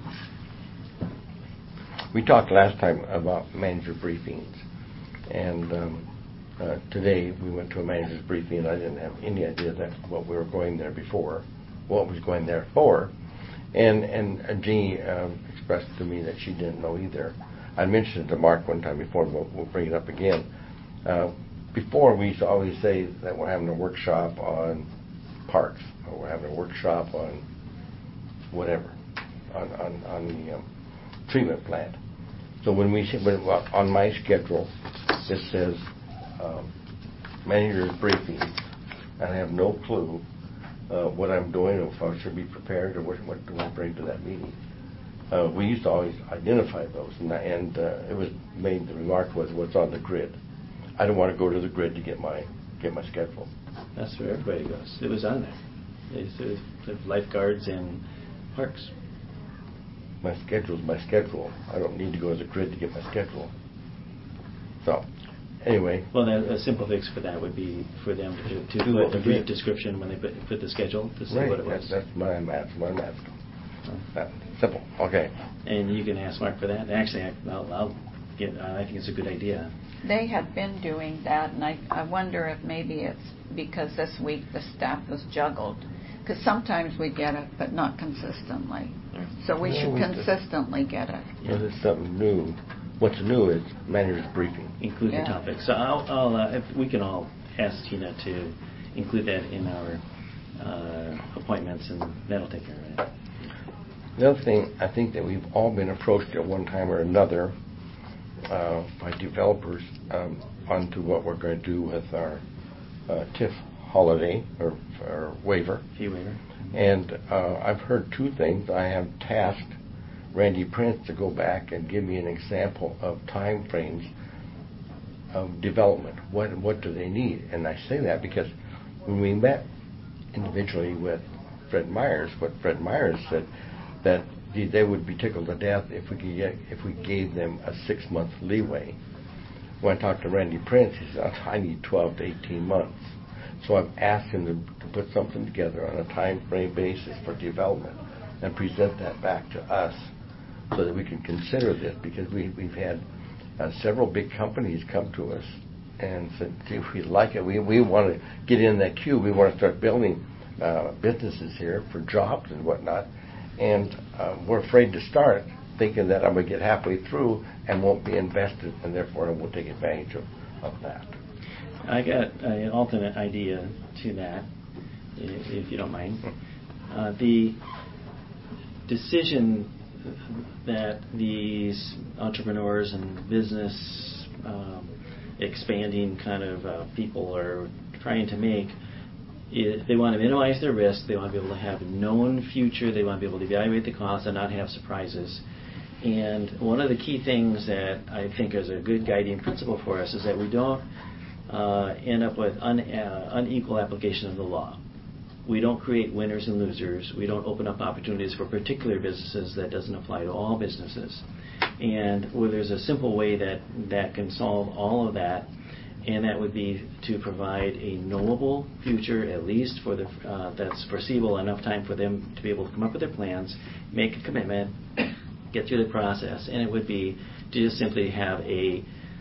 We talked last time about manager briefings, and today we went to a manager's briefing, and I didn't have any idea that's what we were going there before, what was going there for. And Jeannie expressed to me that she didn't know either. I mentioned it to Mark one time before, but we'll bring it up again. Before, we used to always say that we're having a workshop on parks, or we're having a workshop on whatever, on the treatment plant. So when on my schedule, it says manager's briefing, and I have no clue what I'm doing, or if I should be prepared, or what do I bring to that meeting. We used to always identify those, and it was made, the remark was, what's on the grid. I don't want to go to the grid to get my schedule. That's where everybody goes. It was on there. It's lifeguards and parks. My schedule's my schedule. I don't need to go to the grid to get my schedule. So, anyway. Well, a simple fix for that would be for them to put a brief description when they put the schedule to say what it was. That's what I'm asking. That's simple. Okay. And you can ask Mark for that. Actually, I think it's a good idea. They had been doing that, and I wonder if maybe it's because this week the staff was juggled. Because sometimes we get it, but not consistently. So we should consistently get it. Well, there's something new. What's new is manager's briefing. Include the topic. So if we can all ask Tina to include that in our appointments, and that'll take care of it. The other thing, I think that we've all been approached at one time or another by developers onto what we're going to do with our TIF holiday or waiver. Fee waiver. And I've heard two things. I have tasked Randy Prince to go back and give me an example of time frames of development. What do they need? And I say that because when we met individually with Fred Myers, what Fred Myers said, that they would be tickled to death if we gave them a 6-month leeway. When I talked to Randy Prince, he said, I need 12 to 18 months. So I've asked him to put something together on a time frame basis for development and present that back to us so that we can consider this, because we've had several big companies come to us and said, if we like it, we want to get in that queue. We want to start building businesses here for jobs and whatnot. And we're afraid to start, thinking that I'm going to get halfway through and won't be invested, and therefore I won't take advantage of that. I got an alternate idea to that, if you don't mind. The decision that these entrepreneurs and business expanding kind of people are trying to make, they want to minimize their risk, they want to be able to have a known future, they want to be able to evaluate the costs and not have surprises. And one of the key things that I think is a good guiding principle for us is that we don't end up with unequal application of the law. We don't create winners and losers. We don't open up opportunities for particular businesses that doesn't apply to all businesses. And there's a simple way that can solve all of that, and that would be to provide a knowable future, at least for that's foreseeable enough time for them to be able to come up with their plans, make a commitment, get through the process. And it would be to just simply have a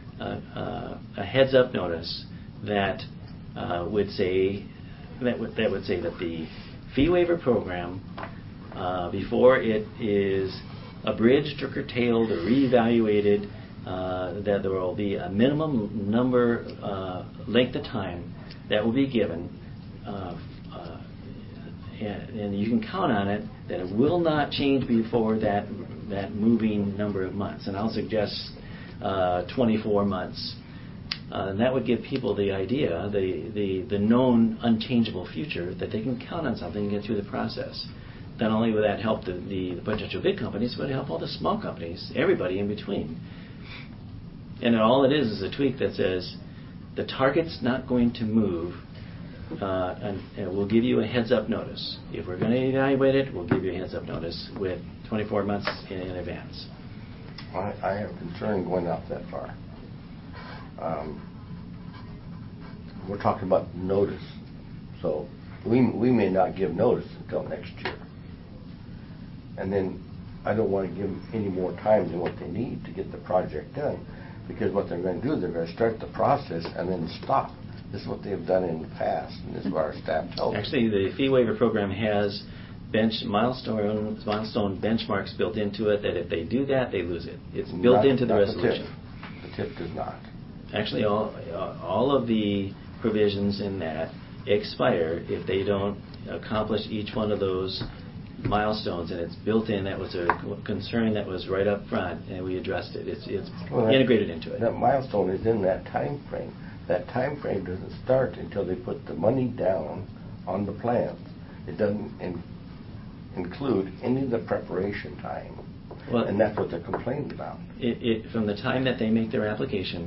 heads-up notice that would say that the fee waiver program, before it is abridged or curtailed or reevaluated, that there will be a minimum length of time that will be given, and you can count on it that it will not change before that moving number of months. And I'll suggest 24 months. And that would give people the idea, the known unchangeable future, that they can count on something and get through the process. Not only would that help the potential big companies, but it would help all the small companies, everybody in between. And all it is a tweak that says the target's not going to move, and we'll give you a heads-up notice. If we're going to evaluate it, we'll give you a heads-up notice with 24 months in advance. I have concern going out that far. We're talking about notice, so we may not give notice until next year. And then I don't want to give them any more time than what they need to get the project done, because what they're going to do, they're going to start the process and then stop. This is what they've done in the past, and this is what our staff tells us. Actually, the fee waiver program has milestone benchmarks built into it, that if they do that, they lose it. It's built into the resolution. The TIF does not. Actually, all of the provisions in that expire if they don't accomplish each one of those milestones, and it's built in. That was a concern that was right up front, and we addressed it. It's integrated into it. That milestone is in that time frame. That time frame doesn't start until they put the money down on the plans. It doesn't include any of the preparation time, and that's what they're complaining about. From the time that they make their application,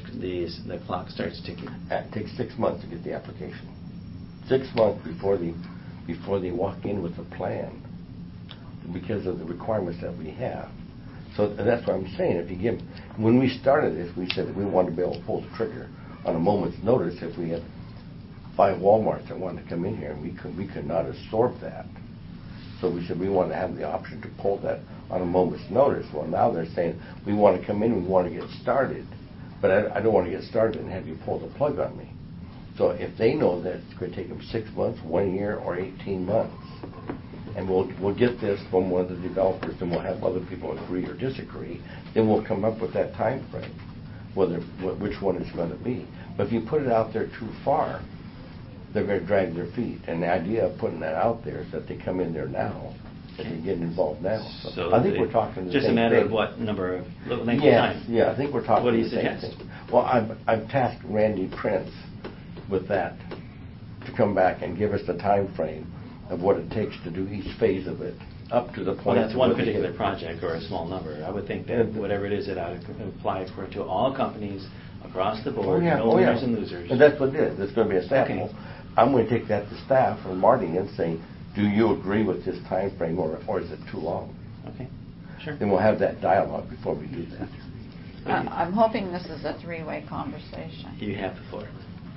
the clock starts ticking. It takes 6 months to get the application. 6 months before they walk in with a plan, because of the requirements that we have. So that's what I'm saying. When we started this, we said that we wanted to be able to pull the trigger on a moment's notice. If we had 5 Walmarts that wanted to come in here, and we could not absorb that. So we said we want to have the option to pull that on a moment's notice. Well, now they're saying we want to come in, we want to get started, but I don't want to get started and have you pull the plug on me. So if they know that it's going to take them 6 months, 1 year, or 18 months, and we'll get this from one of the developers, and we'll have other people agree or disagree, then we'll come up with that time frame, which one it's going to be. But if you put it out there too far, they're going to drag their feet. And the idea of putting that out there is that they come in there now, that they get involved now. So I think we're talking the same thing. Just a matter of what number of length of time? Yeah, I think we're talking what do you the same suggest? thing. Well, I've tasked Randy Prince with that, to come back and give us the time frame of what it takes to do each phase of it, up to the point. Well, that's one particular project or a small number. I would think that whatever it is, it ought to apply to all companies across the board, no winners and losers. And that's what it is. It's going to be a sample. Okay. I'm going to take that to staff or Marty and say, do you agree with this time frame, or is it too long? Okay, sure. Then we'll have that dialogue before we do that. I'm hoping this is a three-way conversation. You have the floor.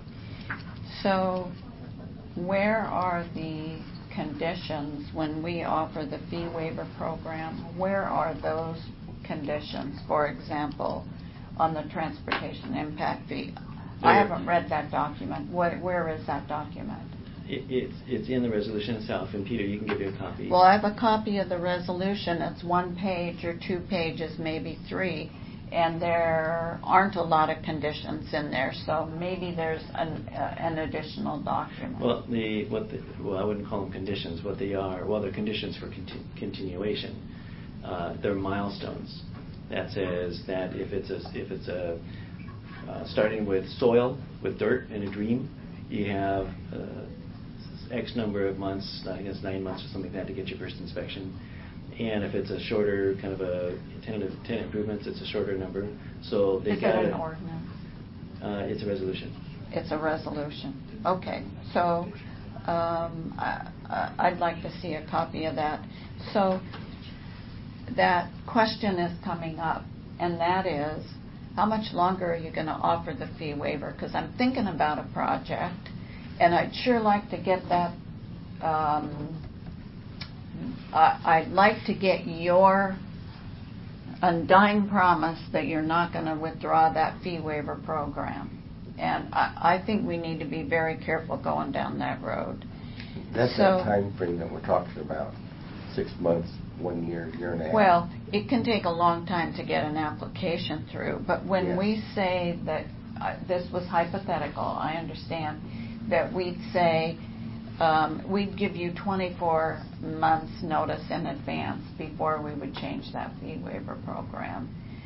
So where are the conditions when we offer the fee waiver program? Where are those conditions? For example, on the transportation impact fee. I haven't read that document. Where is that document? It's in the resolution itself, and Peter, you can give you a copy. Well, I have a copy of the resolution. It's 1 page or 2 pages, maybe 3, and there aren't a lot of conditions in there, so maybe there's an additional document. Well, I wouldn't call them conditions. What they are, they're conditions for continuation. They're milestones. That says that if it's starting with soil, with dirt and a dream, you have X number of months, I guess 9 months or something like that, to get your first inspection. And if it's a shorter, kind of a tenant improvements, it's a shorter number. So they got an ordinance? It's a resolution. It's a resolution. Okay. So I'd like to see a copy of that. So that question is coming up, and that is, how much longer are you going to offer the fee waiver? Because I'm thinking about a project, and I'd sure like to get that. I'd like to get your undying promise that you're not going to withdraw that fee waiver program. And I think we need to be very careful going down that road. That's that time frame that we're talking about. 6 months, 1 year, year and a half. Well, it can take a long time to get an application through. But when we say that this was hypothetical, I understand that we'd say we'd give you 24 months notice in advance before we would change that fee waiver program.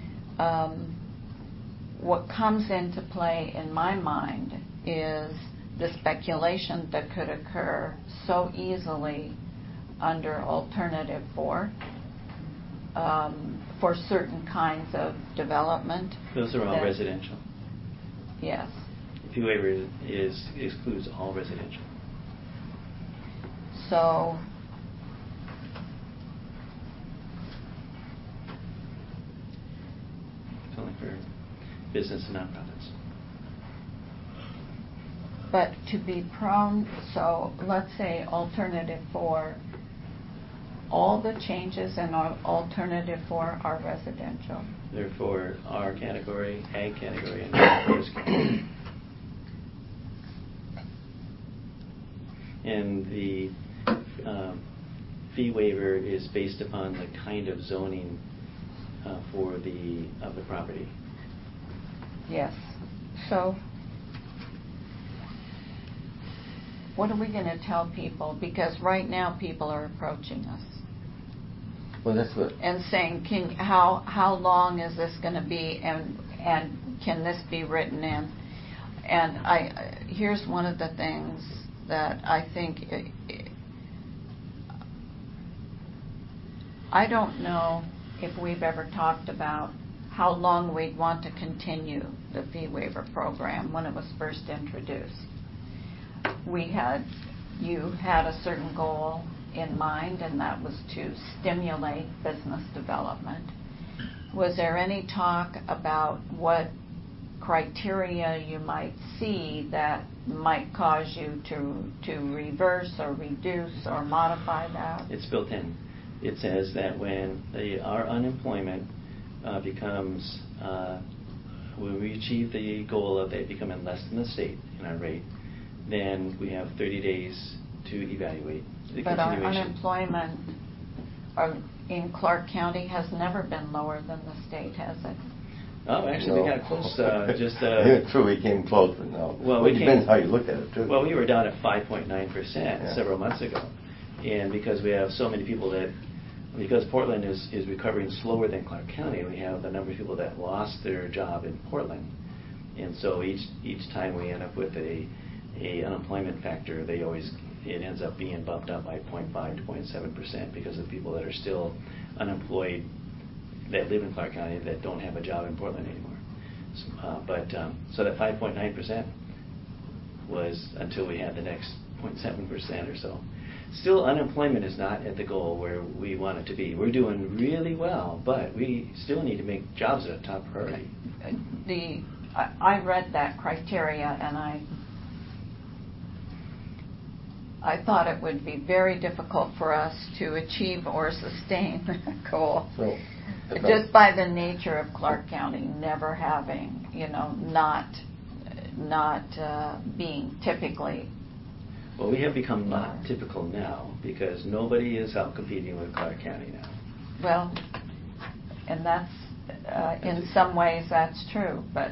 What comes into play in my mind is the speculation that could occur so easily under Alternative 4 for certain kinds of development. Those are all residential. Yes. The fee waiver excludes all residential. So It's only for business and nonprofits. but to be prone, so let's say Alternative 4, all the changes in Alternative 4 are residential. They're for our category, ag category, and forest category. And the fee waiver is based upon the kind of zoning for the property. Yes. So what are we going to tell people? Because right now people are approaching us Well, that's what. and saying, how long is this going to be, and can this be written in? And here's one of the things that I think I don't know if we've ever talked about how long we'd want to continue the fee waiver program when it was first introduced. You had a certain goal in mind, and that was to stimulate business development. Was there any talk about what criteria you might see that might cause you to reverse or reduce or modify that? It's built in. It says that when our unemployment becomes, when we achieve the goal of it becoming less than the state in our rate, then we have 30 days to evaluate the But our continuation. unemployment in Clark County has never been lower than the state, has it? Oh, actually, we got close. It's true, we came close, but no. Well, it depends how you look at it, too. Well, we were down at 5.9% several months ago. And because we have so many people because Portland is recovering slower than Clark County, we have the number of people that lost their job in Portland. And so each time we end up with a unemployment factor, it ends up being bumped up by 0.5 to 0.7% because of people that are still unemployed that live in Clark County that don't have a job in Portland anymore. So that 5.9% was until we had the next 0.7% or so. Still, unemployment is not at the goal where we want it to be. We're doing really well, but we still need to make jobs a top priority. I read that criteria, and I thought it would be very difficult for us to achieve or sustain the goal. So, just by the nature of Clark County never having, not being typically. Well, we have become not typical now because nobody is out competing with Clark County now. Well, and that's, in some ways that's true, but.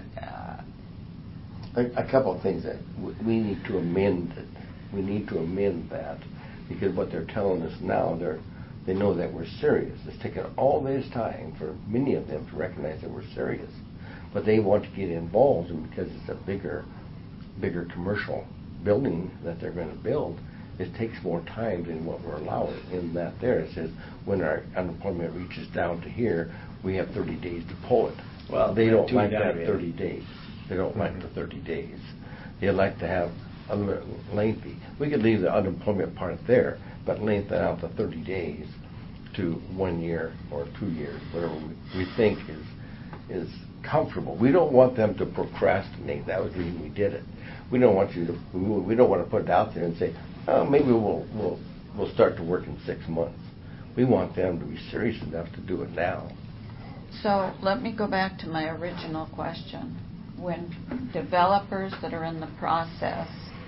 A couple of things that we need to amend. We need to amend that because what they're telling us now, they know that we're serious. It's taken all this time for many of them to recognize that we're serious, but they want to get involved, and because it's a bigger commercial building that they're going to build, it takes more time than what we're allowing. In that there, it says when our unemployment reaches down to here, we have 30 days to pull it. Well, they don't like that 30 days. They don't like the 30 days. They like to have a lengthy. We could leave the unemployment part there, but lengthen out the 30 days to 1 year or 2 years, whatever we think is comfortable. We don't want them to procrastinate. That was the reason we did it. We don't want we don't want to put it out there and say, oh, maybe we'll start to work in 6 months. We want them to be serious enough to do it now. So let me go back to my original question. When developers that are in the process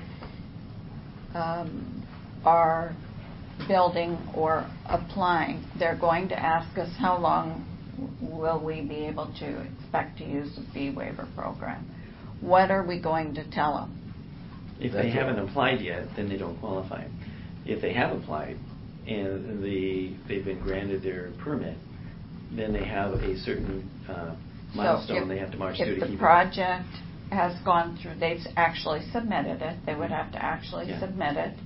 are building or applying, they're going to ask us how long will we be able to expect to use the fee waiver program. What are we going to tell them? If they haven't applied yet, then they don't qualify. If they have applied and they've been granted their permit, then they have a certain milestone they have to march through to keep it. If the project has gone through, they've actually submitted it, they would have to actually submit it.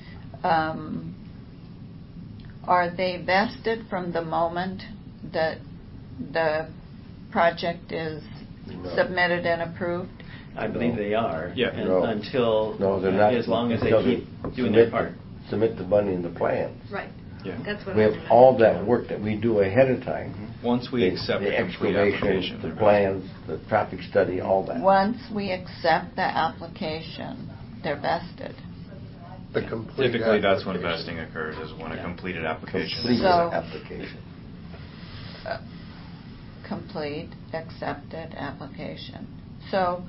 Are they vested from the moment that the project is submitted and approved? I believe they are. Yeah. Until they're not. As long as they Until keep doing their part. Submit the money and the plans. Right. Yeah. That's what We I have remember. all that work that we do ahead of time. Once we accept the the complete excavation, application, the they're plans, the traffic study, all that. Once we accept the application, they're vested. The complete typically that's when application. vesting occurs, is when a completed application Complete is So- application. Complete, accepted application. So,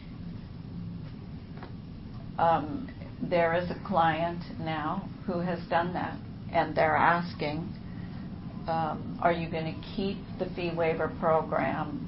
there is a client now who has done that, and they're asking, are you going to keep the fee waiver program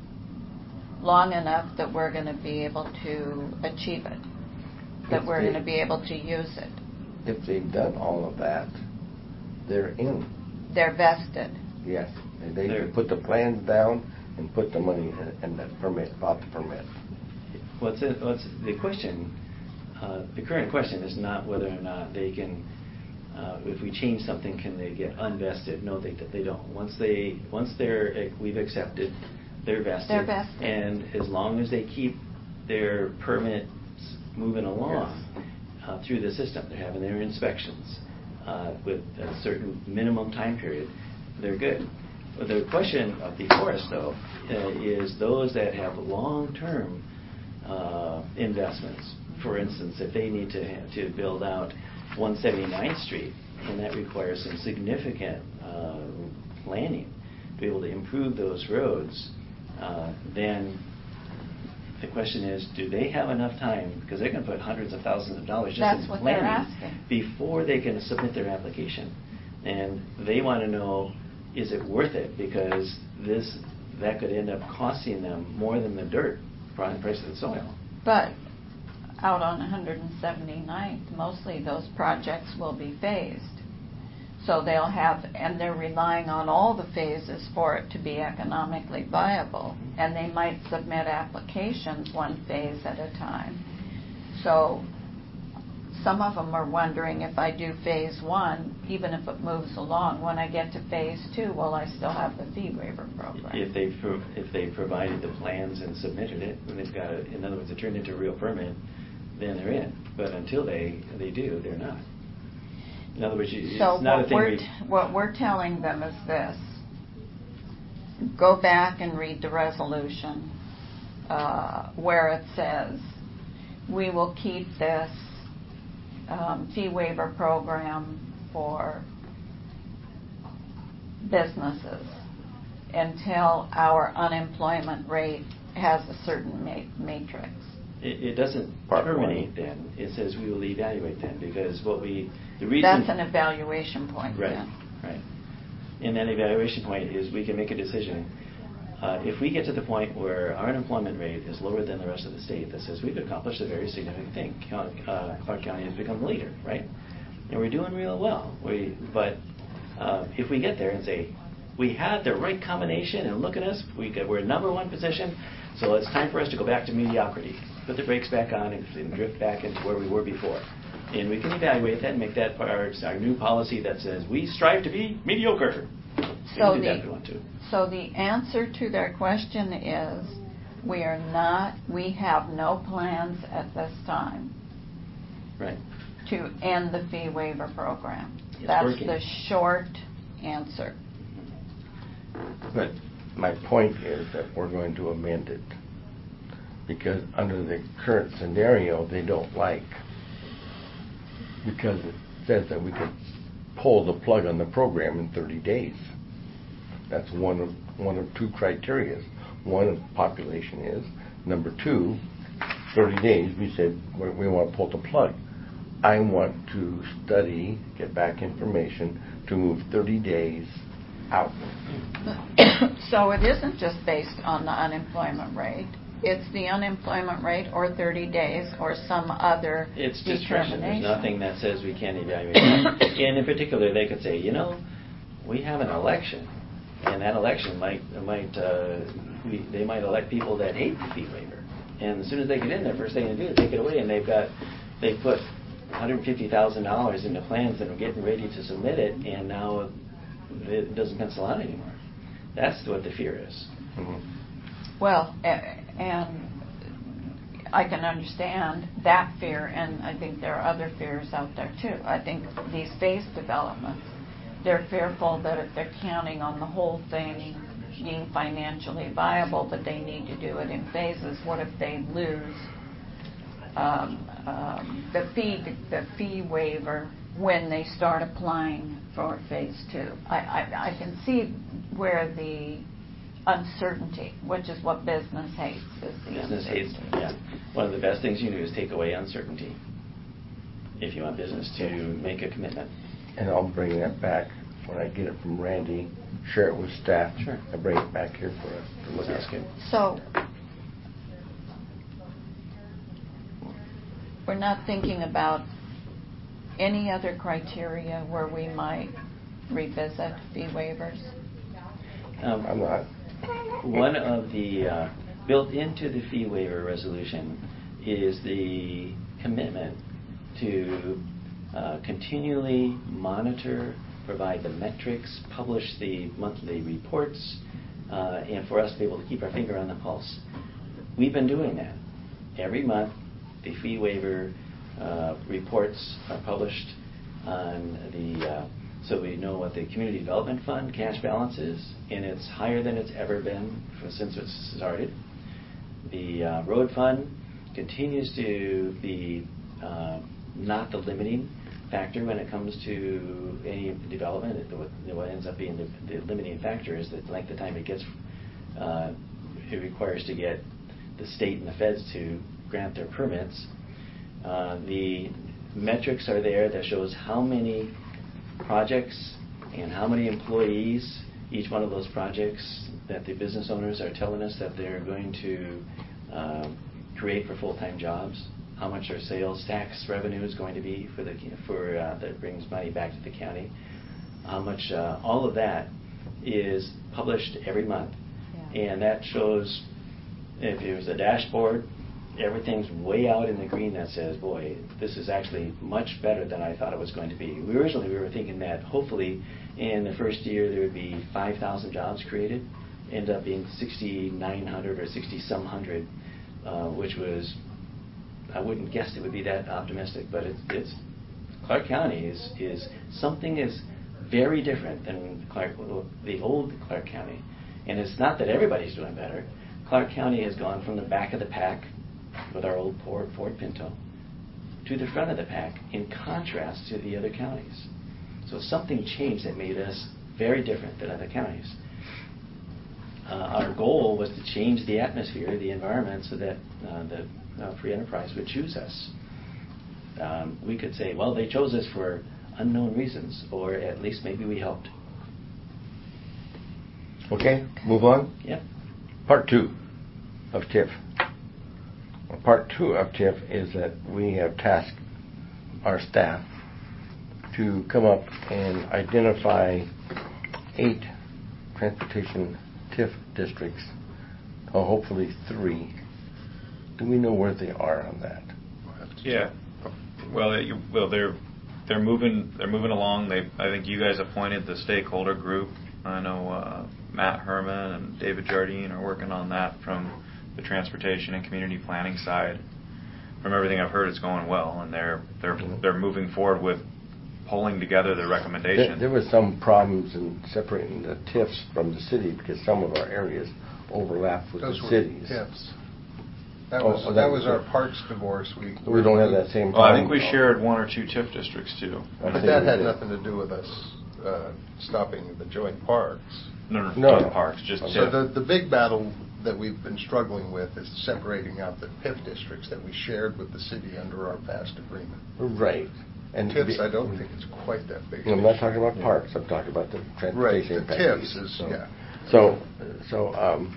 long enough that we're going to be able to achieve it, that we're going to be able to use it? If they've done all of that, they're in. They're vested. Yes. They put the plans down and put the money in that permit, bought the permit. What's the question? The current question is not whether or not they can. If we change something, can they get unvested? No, they don't. Once we've accepted, they're vested. They're vested. And as long as they keep their permits moving along through the system, they're having their inspections with a certain minimum time period, they're good. The question before us, though, is those that have long-term investments. For instance, if they need to build out 179th Street, and that requires some significant planning to be able to improve those roads, then the question is, do they have enough time, because they're going to put hundreds of thousands of dollars just in planning, That's what they're asking. before they can submit their application. And they want to know, is it worth it? Because that could end up costing them more than the dirt, probably the price of the soil. But out on 179th, mostly those projects will be phased. So they'll have, and they're relying on all the phases for it to be economically viable. And they might submit applications one phase at a time. So some of them are wondering, if I do phase one, even if it moves along, when I get to phase two, will I still have the fee waiver program? If they provided the plans and submitted it, and they've got it, in other words, it turned into a real permit, then they're in. But until they do, they're not. In other words, it's So not a thing what we're telling them is this: go back and read the resolution where it says we will keep this fee waiver program for businesses until our unemployment rate has a certain matrix. It doesn't terminate then. It says we will evaluate then, because the reason... That's an evaluation point. Right, then. right. And that evaluation point is we can make a decision. If we get to the point where our unemployment rate is lower than the rest of the state, that says we've accomplished a very significant thing. Clark County has become the leader, right? And we're doing real well. But if we get there and say, we had the right combination, and look at us, we're in number one position, so it's time for us to go back to mediocrity. Put the brakes back on and drift back into where we were before. And we can evaluate that and make that our new policy that says we strive to be mediocre. We can do that if we want to. So the answer to their question is, we have no plans at this time Right. to end the fee waiver program. It's That's working. the short answer. But my point is that we're going to amend it, because under the current scenario, they don't like, because it says that we could pull the plug on the program in 30 days. That's one of two criteria. One, population is. Number two, 30 days, we said we want to pull the plug. I want to study, get back information to move 30 days out. So it isn't just based on the unemployment rate. It's the unemployment rate or 30 days or some other It's discretion. There's determination. nothing that says we can't evaluate that. And in particular, they could say, we have an election, and that election they might elect people that hate the fee waiver. And as soon as they get in there, first thing they do is take it away, and they put $150,000 into plans that are getting ready to submit it, and now it doesn't pencil out anymore. That's what the fear is. Mm-hmm. Well, and I can understand that fear, and I think there are other fears out there too. I think these phase developments, they're fearful that if they're counting on the whole thing being financially viable, but they need to do it in phases, what if they lose the fee waiver when they start applying for phase 2? I can see where the uncertainty, which is what business hates, is the Business hates, uncertainty. yeah. One of the best things you do is take away uncertainty if you want business to make a commitment. And I'll bring that back when I get it from Randy, share it with staff. Sure. And bring it back here for us to look Sounds at. good. So we're not thinking about any other criteria where we might revisit fee waivers? I'm not. One of the built into the fee waiver resolution is the commitment to continually monitor, provide the metrics, publish the monthly reports, and for us to be able to keep our finger on the pulse. We've been doing that. Every month, the fee waiver reports are published on the so we know what the Community Development Fund cash balance is, and it's higher than it's ever been since it's started. The Road Fund continues to be not the limiting factor when it comes to any development. What ends up being the limiting factor is that length of time it requires to get the state and the feds to grant their permits. The metrics are there that shows how many projects and how many employees each one of those projects that the business owners are telling us that they're going to create for full-time jobs, how much our sales tax revenue is going to be that brings money back to the county, how much all of that is published every month. Yeah. And that shows, if it was a dashboard, everything's way out in the green that says, boy, this is actually much better than I thought it was going to be. Originally, we were thinking that hopefully in the first year there would be 5,000 jobs created. Ended up being 6,900 or 60-some hundred, which was, I wouldn't guess it would be that optimistic, but it's Clark County is something is very different than the old Clark County. And it's not that everybody's doing better. Clark County has gone from the back of the pack with our old Ford Pinto to the front of the pack in contrast to the other counties. So something changed that made us very different than other counties. Our goal was to change the atmosphere, the environment, so that the free enterprise would choose us. We could say, well, they chose us for unknown reasons, or at least maybe we helped. Okay, move on. Yep. Part 2 of TIF. Part 2 of TIF is that we have tasked our staff to come up and identify 8 transportation TIF districts, or hopefully 3. Do we know where they are on that? Yeah. Well, they're moving along. I think you guys appointed the stakeholder group. I know Matt Herman and David Jardine are working on that from the transportation and community planning side. From everything I've heard, it's going well, and they're moving forward with pulling together the recommendation. There were some problems in separating the TIFs from the city because some of our areas overlap with Those the were cities. TIFs. That that was was our it. parks divorce. We don't have that same Well, I problem. think we shared 1 or 2 TIF districts too. I But think that we had did. nothing to do with us stopping the joint parks. No, No. parks, just So TIF. the big battle that we've been struggling with is separating out the PIF districts that we shared with the city under our past agreement. Right. And TIFs, I don't think it's quite that big. I'm not talking about parks. I'm talking about the Right, transportation. the TIFs is, yeah. So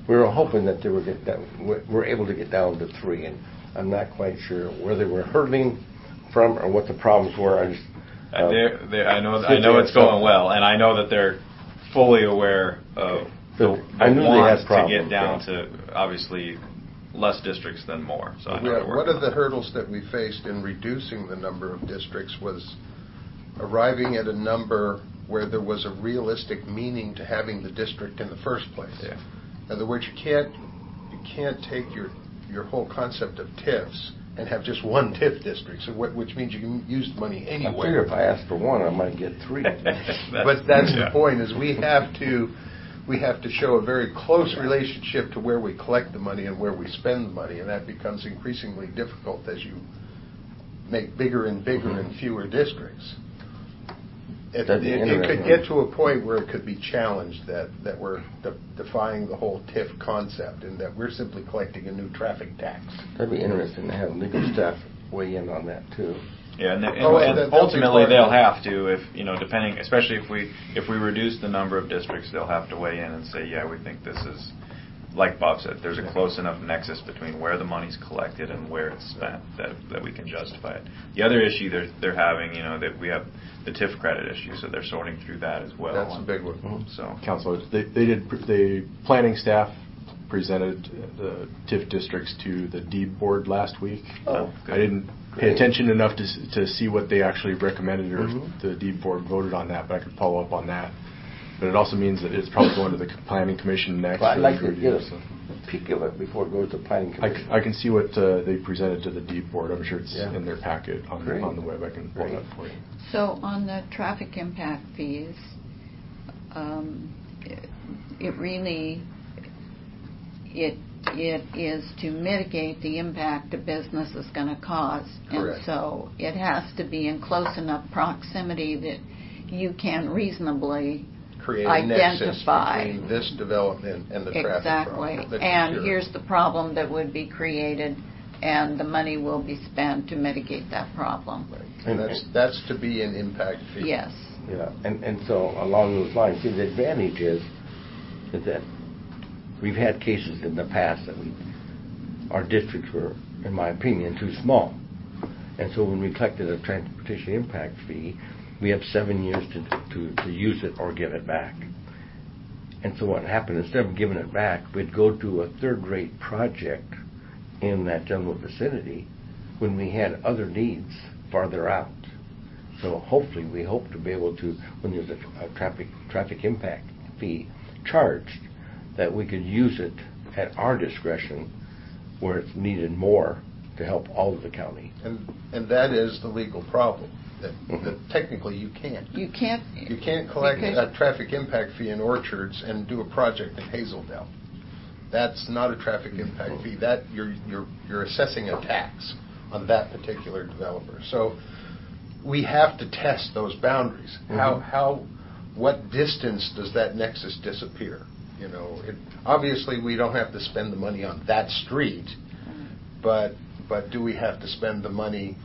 We were hoping that they were we're able to get down to 3, and I'm not quite sure where they were hurtling from or what the problems were. I just I know it's going well, and I know that they're fully aware of the want to get down to obviously less districts than more. So one of the hurdles that we faced in reducing the number of districts was arriving at a number where there was a realistic meaning to having the district in the first place. Yeah. In other words, you can't take your whole concept of TIFs and have just one TIF district, so which means you can use the money anywhere. I figure if I ask for 1, I might get 3. But that's the point, is we have to show a very close relationship to where we collect the money and where we spend the money, and that becomes increasingly difficult as you make bigger and bigger and fewer districts. It could get to a point where it could be challenged that we're defying the whole TIF concept and that we're simply collecting a new traffic tax. That'd be interesting to have legal staff weigh in on that too. Yeah, and ultimately they'll have to, if depending, especially if we reduce the number of districts, they'll have to weigh in and say, yeah, we think this is, like Bob said, there's a close enough nexus between where the money's collected and where it's spent that we can justify it. The other issue they're having, that we have the TIF credit issue, so they're sorting through that as well. That's a big one. Mm-hmm. So, Councilor, the planning staff presented the TIF districts to the deed board last week. Oh, good. I didn't pay attention enough to see what they actually recommended, or the deed board voted on that, but I could follow up on that. But it also means that it's probably going to the planning commission next. Well, I'd like to get a peek of it before it goes to planning commission. I can see what they presented to the deed board. I'm sure it's in their packet on the web. I can pull that for you. So on the traffic impact fees, it is to mitigate the impact a business is going to cause. Correct. And so it has to be in close enough proximity that you can reasonably create a identify nexus between this development and the traffic problem. Exactly. And here's the problem that would be created, and the money will be spent to mitigate that problem. Right. And that's to be an impact fee. Yes. Yeah, and so along those lines, see, the advantage is that we've had cases in the past that our districts were, in my opinion, too small. And so when we collected a transportation impact fee, we have 7 years to use it or give it back. And so what happened, instead of giving it back, we'd go to a third-rate project in that general vicinity when we had other needs farther out. So hopefully we hope to be able to, when there's a traffic impact fee charged, that we could use it at our discretion where it's needed more to help all of the county. And that is the legal problem. That technically you can't. You can't collect a traffic impact fee in Orchards and do a project in Hazeldale. That's not a traffic impact fee. That you're assessing a tax on that particular developer. So we have to test those boundaries. What distance does that nexus disappear? Obviously we don't have to spend the money on that street, but do we have to spend the money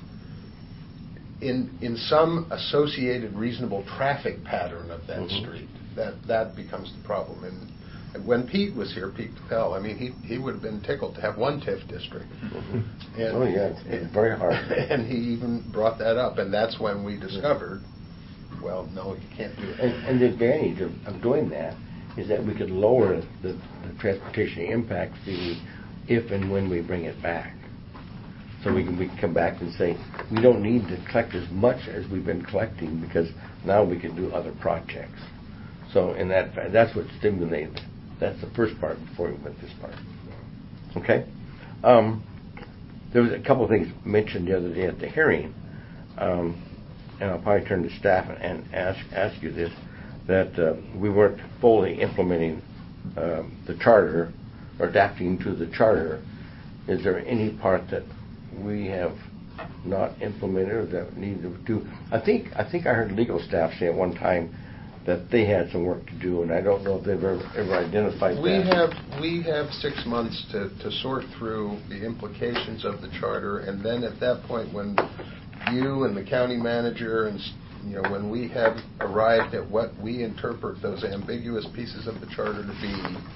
in some associated reasonable traffic pattern of that street? That becomes the problem. And when Pete was here, Pete Capel, he would have been tickled to have one TIF district. And, it's very hard. And he even brought that up, and that's when we discovered, well, no, you can't do it. And the advantage of doing that is that we could lower the transportation impact fee if and when we bring it back. So we can come back and say, we don't need to collect as much as we've been collecting because now we can do other projects. So in that's what stimulated. That's the first part before we went this part. Okay? There was a couple of things mentioned the other day at the hearing, and I'll probably turn to staff and ask you this, that we weren't fully implementing the charter or adapting to the charter. Is there any part that we have not implemented or that we need to do? I think I heard legal staff say at one time that they had some work to do, and I don't know if they've ever identified that. We have 6 months to sort through the implications of the charter, and then at that point when you and the county manager and when we have arrived at what we interpret those ambiguous pieces of the charter to be,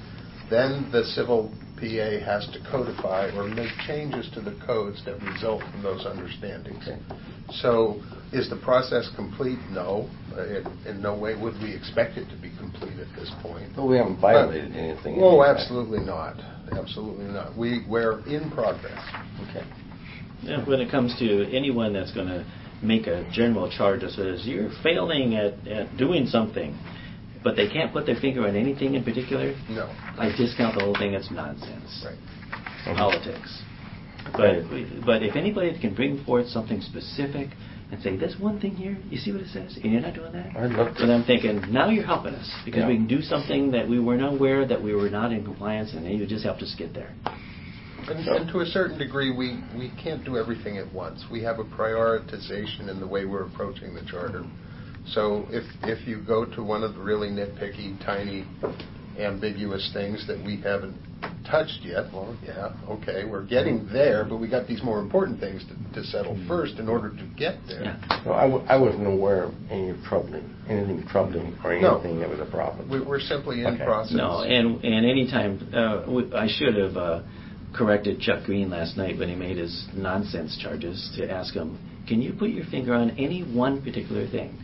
Then the civil PA has to codify or make changes to the codes that result from those understandings. Okay. So is the process complete? No. In no way would we expect it to be complete at this point. But we haven't violated anything. Oh, absolutely not. Absolutely not. We're in progress. Okay. Yeah, when it comes to anyone that's going to make a general charge that says you're failing at doing something, but they can't put their finger on anything in particular, No. I discount the whole thing as nonsense. Right. Politics. But if anybody can bring forth something specific and say, this one thing here, you see what it says, and you're not doing that? I'd love to. And I'm thinking, now you're helping us, because Yeah. we can do something that we were not aware that we were not in compliance, and then you just helped us get there. And to a certain degree, we can't do everything at once. We have a prioritization in the way we're approaching the charter. So if you go to one of the really nitpicky, tiny, ambiguous things that we haven't touched yet, well, yeah, okay, we're getting there, but we got these more important things to settle first in order to get there. Yeah. So I wasn't aware of anything troubling or No. anything that was a problem. We're simply in Okay. process. No, and anytime, I should have corrected Chuck Green last night when he made his nonsense charges to ask him, can you put your finger on any one particular thing?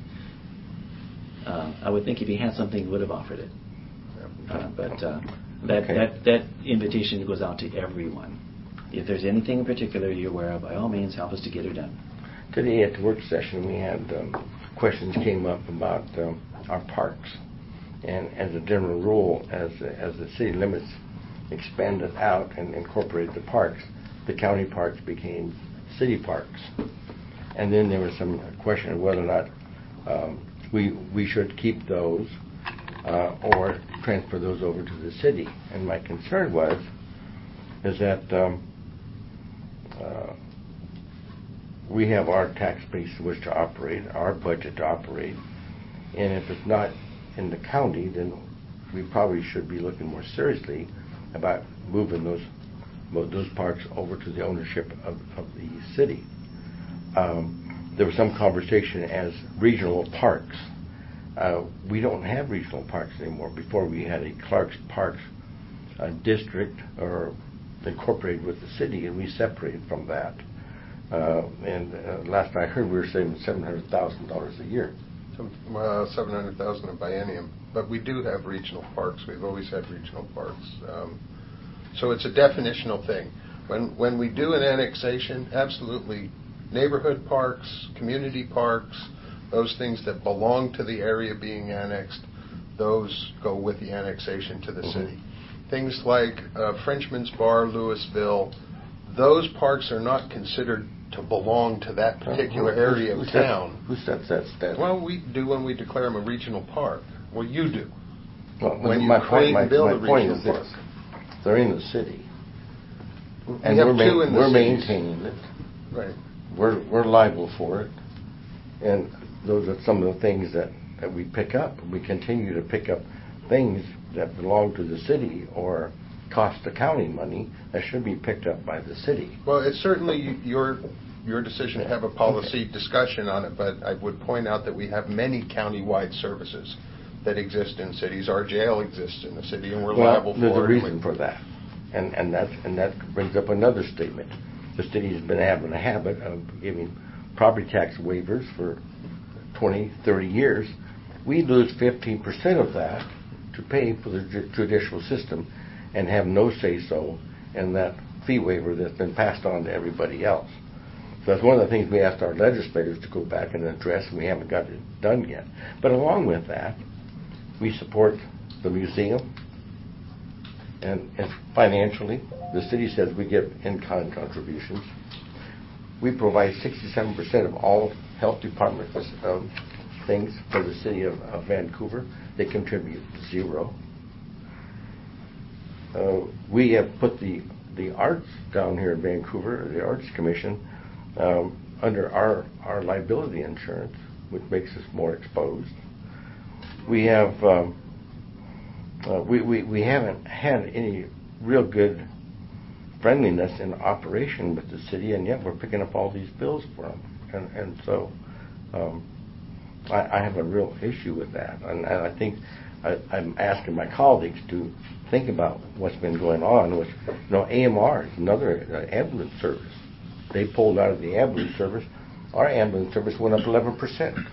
I would think if he had something, he would have offered it. That invitation goes out to everyone. If there's anything in particular you're aware of, by all means, help us to get it done. Today at the work session, we had questions came up about our parks. And as a general rule, as the city limits expanded out and incorporated the parks, the county parks became city parks. And then there was some question of whether or not we should keep those or transfer those over to the city. And my concern is that we have our tax base in which to operate, our budget to operate, and if it's not in the county, then we probably should be looking more seriously about moving those parks over to the ownership of the city. There was some conversation as regional parks. We don't have regional parks anymore. Before we had a Clark's Parks district or incorporated with the city, and we separated from that. And last I heard, we were saving $700,000 a year. $700,000 a biennium. But we do have regional parks. We've always had regional parks. So it's a definitional thing. When we do an annexation, absolutely, neighborhood parks, community parks, those things that belong to the area being annexed, those go with the annexation to the city. Things like Frenchman's Bar, Louisville, those parks are not considered to belong to that particular area of town. Who sets that standard? Well, we do when we declare them a regional park. Well, you do. Well, When you my create point, and build a my point regional is this. park. They're in the city. We And have we're, two in the we're cities. maintaining it. Right. We're liable for it. And those are some of the things that we pick up. We continue to pick up things that belong to the city or cost the county money that should be picked up by the city. Well, it's certainly your decision to have a policy discussion on it, but I would point out that we have many county-wide services that exist in cities. Our jail exists in the city, and we're liable for it. There's a reason for that. And that brings up another statement. The city has been having a habit of giving property tax waivers for 20, 30 years. We lose 15% of that to pay for the judicial system and have no say-so in that fee waiver that's been passed on to everybody else. So that's one of the things we asked our legislators to go back and address, and we haven't got it done yet. But along with that, we support the museum, and financially, the city says we give in-kind contributions. We provide 67% of all health department things for the city of Vancouver. They contribute zero. We have put the arts down here in Vancouver, the Arts Commission, under our liability insurance, which makes us more exposed. We have we haven't had any real good friendliness in operation with the city, and yet we're picking up all these bills for them, and so I have a real issue with that, and I think I'm asking my colleagues to think about what's been going on with, AMR is another ambulance service. They pulled out of the ambulance service. Our ambulance service went up 11%.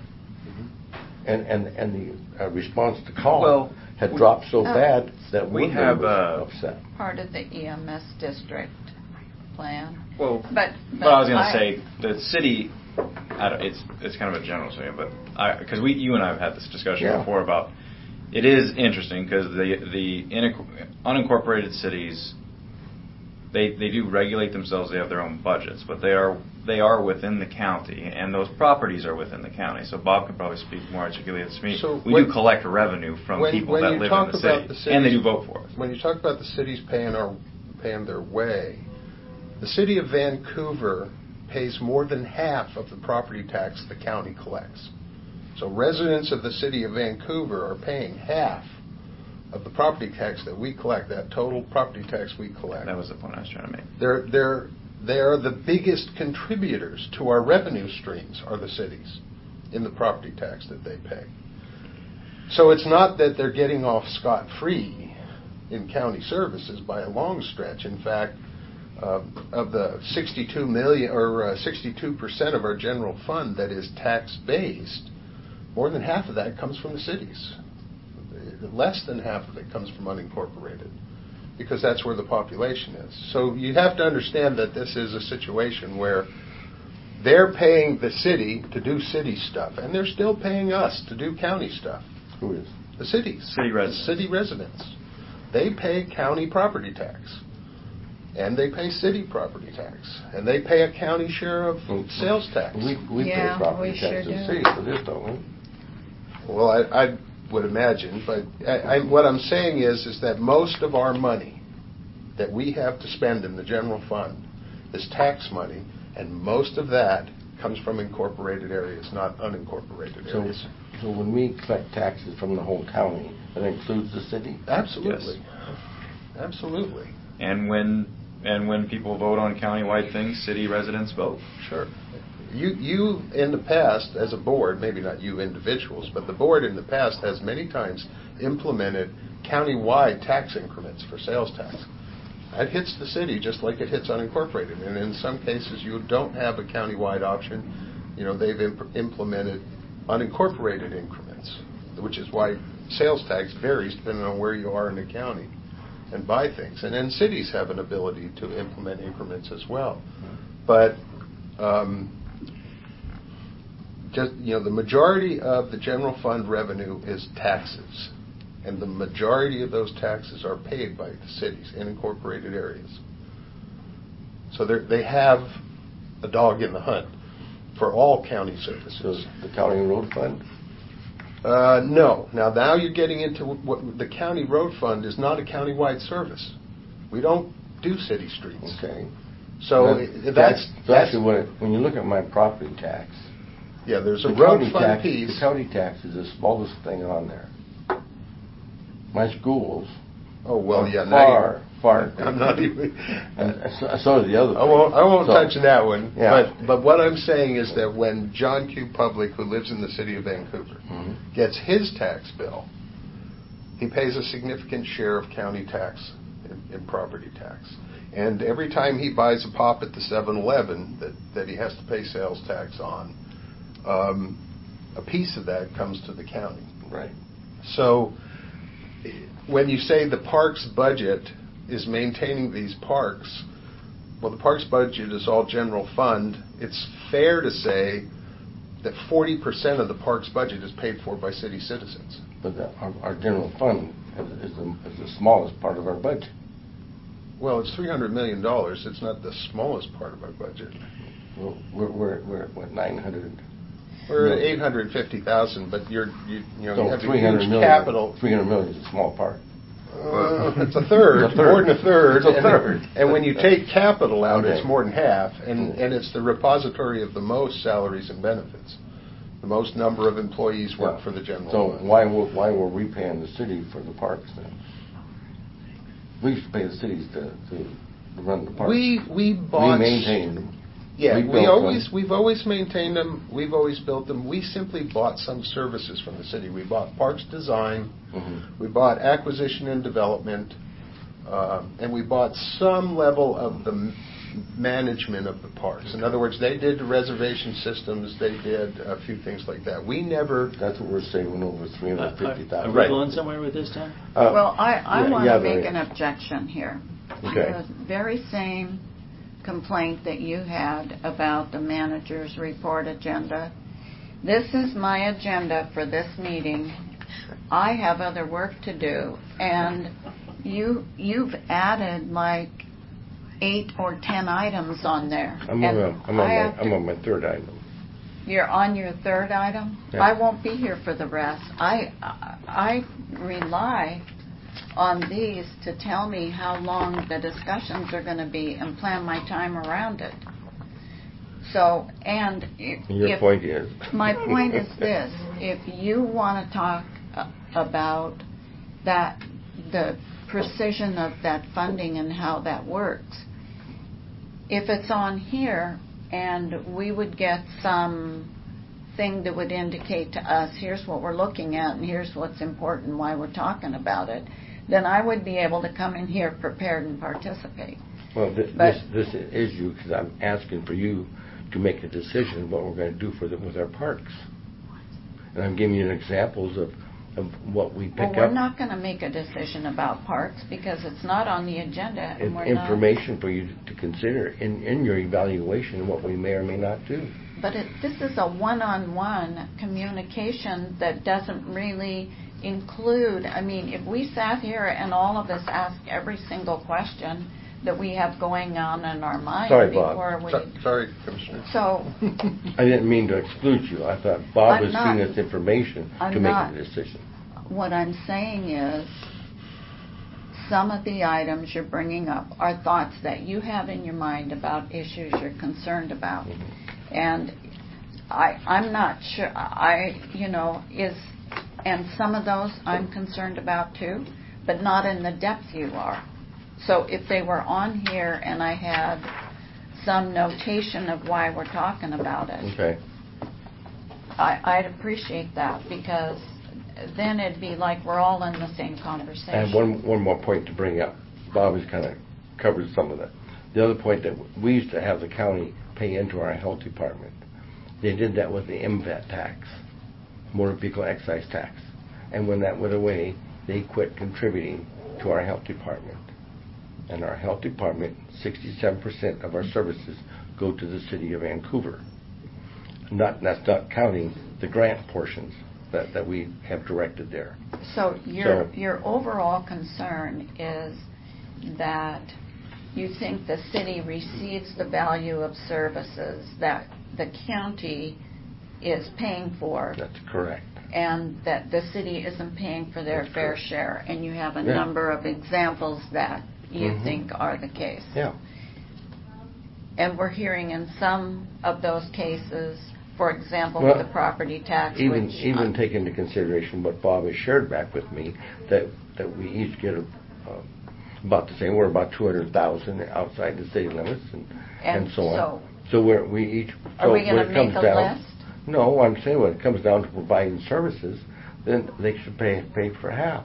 And the response to call had dropped so bad that we Woodland have was upset. Part of the EMS district plan. Well, but I was going to say the city. It's kind of a general statement, but because you and I have had this discussion before about it is interesting because the unincorporated cities they do regulate themselves. They have their own budgets, but they are within the county, and those properties are within the county. So Bob can probably speak more articulately than me. So we do collect revenue from people that live in the city, and they do vote for us. When you talk about the cities paying their way, the city of Vancouver pays more than half of the property tax the county collects. So residents of the city of Vancouver are paying half of the property tax that we collect, that total property tax we collect. That was the point I was trying to make. They are the biggest contributors to our revenue streams are the cities in the property tax that they pay. So it's not that they're getting off scot-free in county services by a long stretch. In fact, of the 62 million or 62% of our general fund that is tax-based, more than half of that comes from the cities. Less than half of it comes from unincorporated, because that's where the population is. So you have to understand that this is a situation where they're paying the city to do city stuff, and they're still paying us to do county stuff. Who is? The cities. City residents. The city residents. They pay county property tax, and they pay city property tax, and they pay a county share of sales tax. We pay property tax to the city for this, don't we? Well, I would imagine, but what I'm saying is that most of our money that we have to spend in the general fund is tax money, and most of that comes from incorporated areas, not unincorporated areas. So when we collect taxes from the whole county, that includes the city? Absolutely. Yes. Absolutely. And when people vote on countywide things, city residents vote. Sure. You in the past, as a board, maybe not you individuals, but the board in the past has many times implemented countywide tax increments for sales tax. That hits the city just like it hits unincorporated. And in some cases, you don't have a countywide option. They've implemented unincorporated increments, which is why sales tax varies depending on where you are in the county and buy things. And then cities have an ability to implement increments as well. But the majority of the general fund revenue is taxes, and the majority of those taxes are paid by the cities in incorporated areas. So they have a dog in the hunt for all county services. So the county road fund? No. Now you're getting into what the county road fund is not a countywide service. We don't do city streets. Okay. So that's actually when you look at my property tax. Yeah, there's a road fund tax, piece. The county tax is the smallest thing on there. My schools. Oh well, yeah. Far. I'm not even. So is the other. I won't touch that one. Yeah. But what I'm saying is that when John Q. Public, who lives in the city of Vancouver, gets his tax bill, he pays a significant share of county tax in property tax. And every time he buys a pop at the 7-Eleven that he has to pay sales tax on, a piece of that comes to the county. Right. So when you say the parks budget is maintaining these parks, well, the parks budget is all general fund. It's fair to say that 40% of the parks budget is paid for by city citizens. But our general fund is the smallest part of our budget. Well, it's $300 million. It's not the smallest part of our budget. Well, we're at what, 900? We're at 850,000, but you have a huge million, capital. 300 million is a small part. It's a third, more than a third. It's a third. And when you take capital out, Okay. it's more than half. And it's the repository of the most salaries and benefits. The most number of employees work for the general fund. So why were we paying the city for the parks then? We used to pay the cities to run the parks. We We maintained them. Yeah, We built we've always maintained them. We've always built them. We simply bought some services from the city. We bought parks design, we bought acquisition and development, and we bought some level of the management of the parks. In other words, they did the reservation systems. They did a few things like that. We never. That's what we're saving over Are $350,000. we going somewhere with this, Tom? Well, I want to make right. an objection here. Okay. The very same complaint that you had about the manager's report agenda. This is my agenda for this meeting. I have other work to do, and you've added like 8 or 10 items on there. I'm on my third item. You're on your third item? Yeah. I won't be here for the rest. I rely on these to tell me how long the discussions are going to be and plan my time around it. So, and Your point is? My point is this. If you want to talk about that, the precision of that funding and how that works, if it's on here and we would get some thing that would indicate to us, here's what we're looking at and here's what's important, why we're talking about it, then I would be able to come in here prepared and participate. Well, this is you, because I'm asking for you to make a decision what we're going to do with our parks. And I'm giving you examples of what we pick up. Well, we're not going to make a decision about parks because it's not on the agenda. And we're information for you to consider in your evaluation of what we may or may not do. But this is a one-on-one communication that doesn't really include, I mean, if we sat here and all of us asked every single question that we have going on in our mind before we... Sorry, Commissioner. So... I didn't mean to exclude you. I thought Bob was seeing this information to make a decision. What I'm saying is some of the items you're bringing up are thoughts that you have in your mind about issues you're concerned about. Mm-hmm. And I'm not sure, and some of those I'm concerned about too, but not in the depth you are. So if they were on here and I had some notation of why we're talking about it, okay, I'd appreciate that, because then it'd be like we're all in the same conversation. I have one more point to bring up. Bob has kind of covered some of that. The other point that we used to have the county pay into our health department. They did that with the MVET tax, motor vehicle excise tax. And when that went away, they quit contributing to our health department. And our health department, 67% of our services go to the city of Vancouver. That's not counting the grant portions that we have directed there. So your overall concern is that you think the city receives the value of services that the county is paying for. That's correct. And that the city isn't paying for their fair share. And you have a Yeah. number of examples that you Mm-hmm. think are the case. Yeah. And we're hearing in some of those cases, for example, Well, with the property tax, even take into consideration what Bob has shared back with me, that we each get about the same. We're about 200,000 outside the city limits, and so on. So we each. Are we going to make a list? No, I'm saying when it comes down to providing services, then they should pay for half.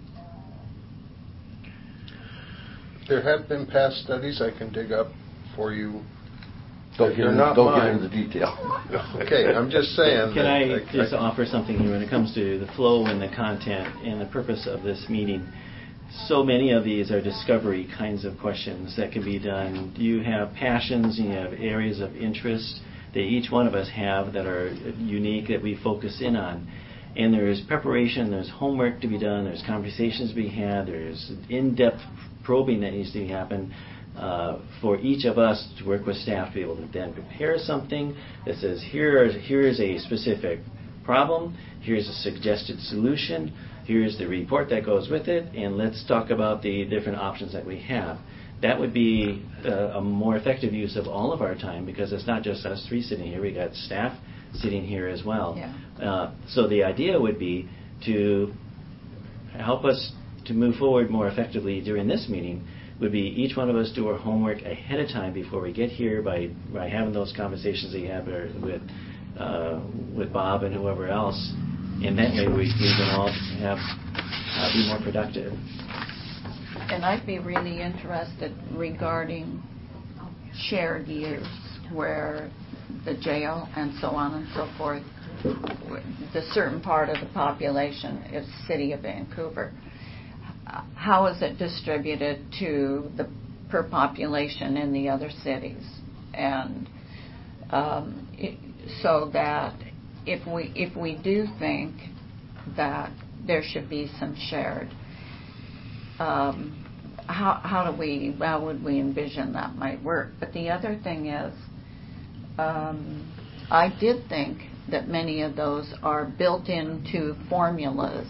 There have been past studies I can dig up for you. Don't get into the detail. Okay, I'm just saying. Can I just offer something here when it comes to the flow and the content and the purpose of this meeting? So many of these are discovery kinds of questions that can be done. You have passions and you have areas of interest that each one of us have that are unique that we focus in on. And there's preparation, there's homework to be done, there's conversations to be had, there's in-depth probing that needs to happen for each of us to work with staff to be able to then prepare something that says here is a specific problem, here's a suggested solution, here's the report that goes with it, and let's talk about the different options that we have. That would be a more effective use of all of our time, because it's not just us three sitting here, we got staff sitting here as well. Yeah. So the idea would be to help us to move forward more effectively during this meeting, would be each one of us do our homework ahead of time before we get here by having those conversations that you have with Bob and whoever else, and that way we can all be more productive. And I'd be really interested regarding shared use, where the jail and so on and so forth, the certain part of the population is City of Vancouver. How is it distributed to the per population in the other cities? And so that if we do think that there should be some shared, how would we envision that might work? But the other thing is, I did think that many of those are built into formulas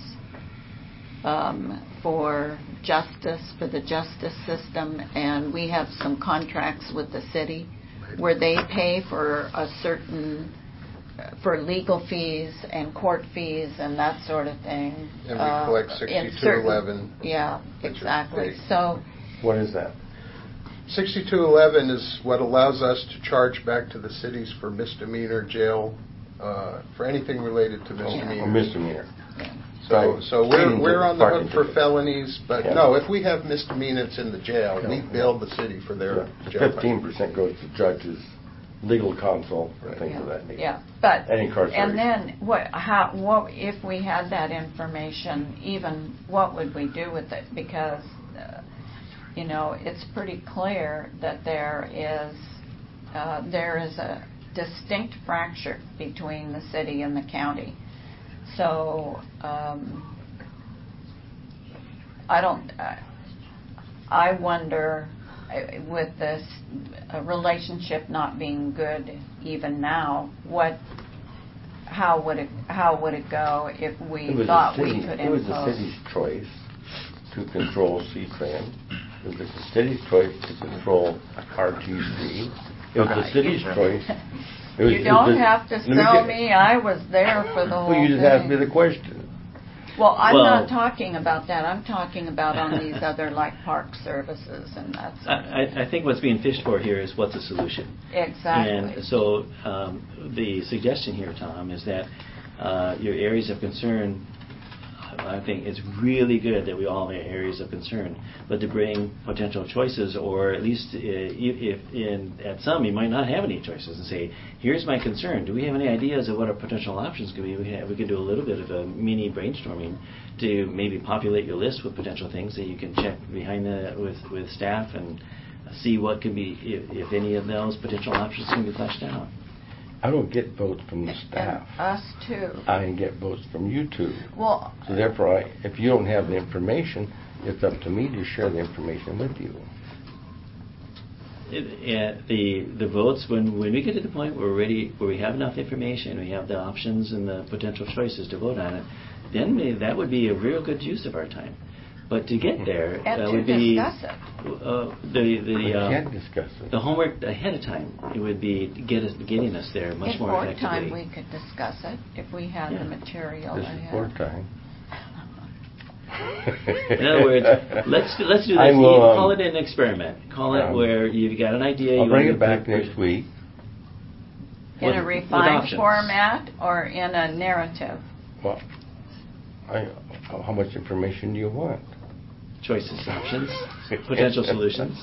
for the justice system, and we have some contracts with the city where they pay for a certain for legal fees and court fees and that sort of thing. And we collect 6211. Yeah, exactly. So, what is that? 6211 is what allows us to charge back to the cities for misdemeanor jail, for anything related to misdemeanor. Or misdemeanor. Yeah. So we're on the hook for felonies, but no, if we have misdemeanors in the jail, we bill the city for their jail. 15% goes to judges, legal counsel, things of that nature. Yeah, but and incarceration. And then what if we had that information? Even what would we do with it? Because it's pretty clear that there is a distinct fracture between the city and the county. So I wonder, with this relationship not being good even now, how would it go if we thought we could impose? It was the city's choice to control CTRAN. It was the city's choice to control RTC. It was the city's choice. You don't have to sell me. I was there for the whole thing. Well, you just asked me the question. Well, I'm not talking about that. I'm talking about on these other, like, park services and that sort of thing. I think what's being fished for here is what's the solution. Exactly. And so the suggestion here, Tom, is that your areas of concern, I think it's really good that we all have areas of concern, but to bring potential choices, or at least at some you might not have any choices, and say, here's my concern. Do we have any ideas of what our potential options could be? We could do a little bit of a mini brainstorming to maybe populate your list with potential things that you can check behind with staff and see what could be, if any of those potential options can be fleshed out. I don't get votes from the staff. And us too. I get votes from you two. Well, so therefore, if you don't have the information, it's up to me to share the information with you. The votes, when we get to the point where we're ready, where we have enough information, we have the options and the potential choices to vote on it, then that would be a real good use of our time. But to get there, would be discuss it. We can't discuss it. The homework ahead of time. It would be getting us there much more effectively. In time, we could discuss it if we had the material. This is board time. In other words, let's do this. Call it an experiment. Call it where you've got an idea. I'll bring it back next week. In a refined format or in a narrative? Well, how much information do you want? Choices, options, potential solutions.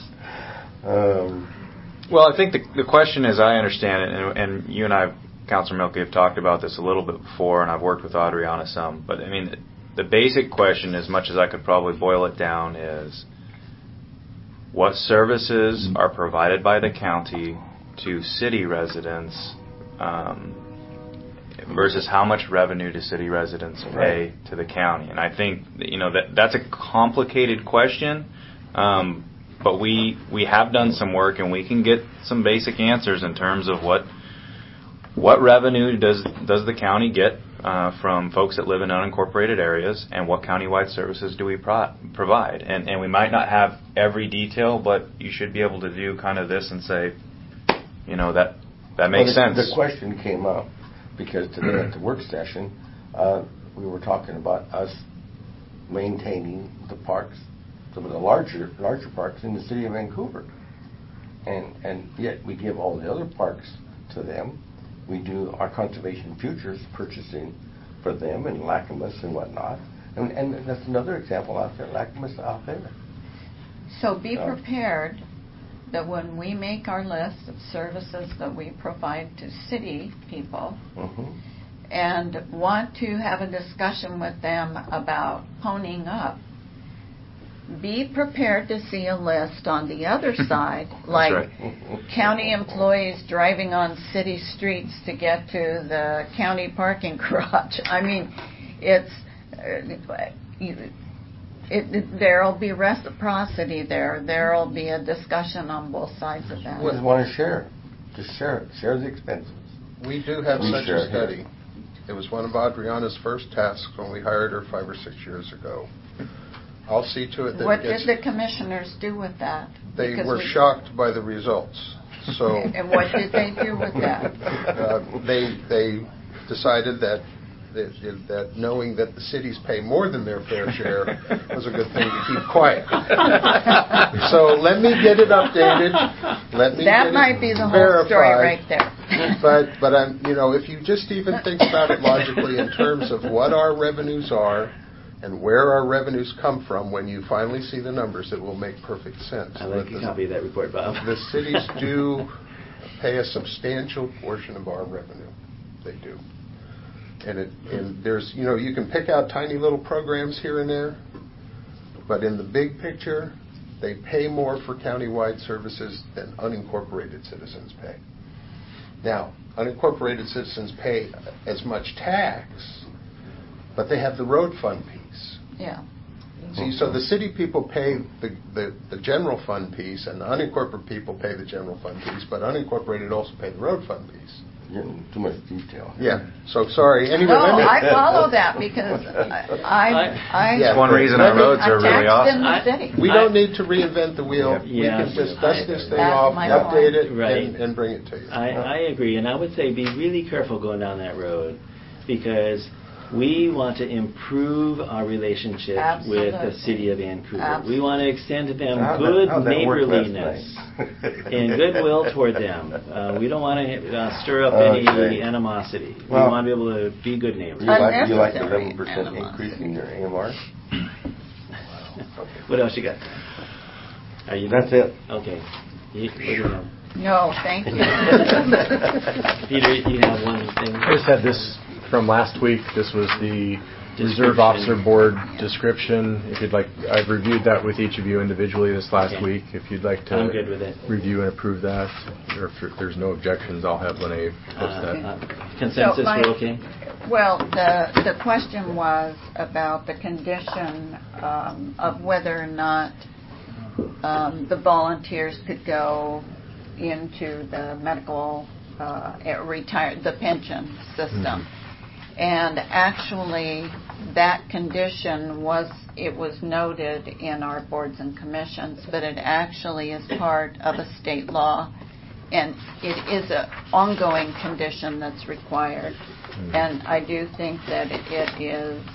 Well, I think the question, as I understand it, and you and I, Councilor Mielke, have talked about this a little bit before, and I've worked with Adriana some, but I mean, the basic question, as much as I could probably boil it down, is what services are provided by the county to city residents versus how much revenue do city residents pay to the county? And I think that's a complicated question, but we have done some work and we can get some basic answers in terms of what revenue does the county get from folks that live in unincorporated areas, and what countywide services do we provide. And we might not have every detail, but you should be able to do kind of this and say, that makes sense. The question came up because today at the work session, we were talking about us maintaining the parks, some of the larger parks in the city of Vancouver. And yet we give all the other parks to them. We do our conservation futures purchasing for them and Lacamas and whatnot. And that's another example out there, Lacamas out there. So be prepared that when we make our list of services that we provide to city people and want to have a discussion with them about ponying up, be prepared to see a list on the other side, like right. county employees driving on city streets to get to the county parking garage. I mean, there'll be reciprocity there. There'll be a discussion on both sides of that. We just want to share. Just share it. Share the expenses. We do have We such share a it study. here. It was one of Adriana's first tasks when we hired her 5 or 6 years ago. I'll see to it that What it gets... did the commissioners do with that? They Because were shocked by the results. So And what did they do with that? they decided that knowing that the cities pay more than their fair share was a good thing to keep quiet. So let me get it updated. That might be the whole story right there. But I'm, if you just even think about it logically in terms of what our revenues are and where our revenues come from, when you finally see the numbers, it will make perfect sense. I'd like a copy of that report, Bob. The cities do pay a substantial portion of our revenue. They do. And there's, you can pick out tiny little programs here and there, but in the big picture, they pay more for countywide services than unincorporated citizens pay. Now, unincorporated citizens pay as much tax, but they have the road fund piece. Yeah. See, so the city people pay the general fund piece, and the unincorporated people pay the general fund piece, but unincorporated also pay the road fund piece. Getting too much detail. Yeah. So sorry. Anyway, No, let me. I follow that because I Yeah. That's one reason our roads are really I'm taxed in awesome. the city. We don't need to reinvent the wheel. Yeah. We can just dust this thing That's off, my update it, point. and bring it to you. I agree, and I would say be really careful going down that road because we want to improve our relationship with the Absolutely. city of Vancouver. Absolutely. We want to extend to them How'd good that work last neighborliness night? and goodwill toward them. We don't want to stir up Okay. any animosity. Well, we want to be able to be good neighbors. You like the Unnecessary 11% animosity. increase in your AMR? What else you got? Are you That's it. Okay. You have? No, thank you. Peter, you have one thing? I just had this from last week. This was the Description. Reserve Officer Board description. If you'd like, I've reviewed that with each of you individually this last Okay. week. If you'd like to I'm good with it. review and approve that, or if there's no objections, I'll have Lene post that. Consensus, So my- we're okay? Well, the question was about the condition of whether or not the volunteers could go into the medical the pension system. And actually, that condition was noted in our boards and commissions, but it actually is part of a state law, and it is an ongoing condition that's required. And I do think that it is,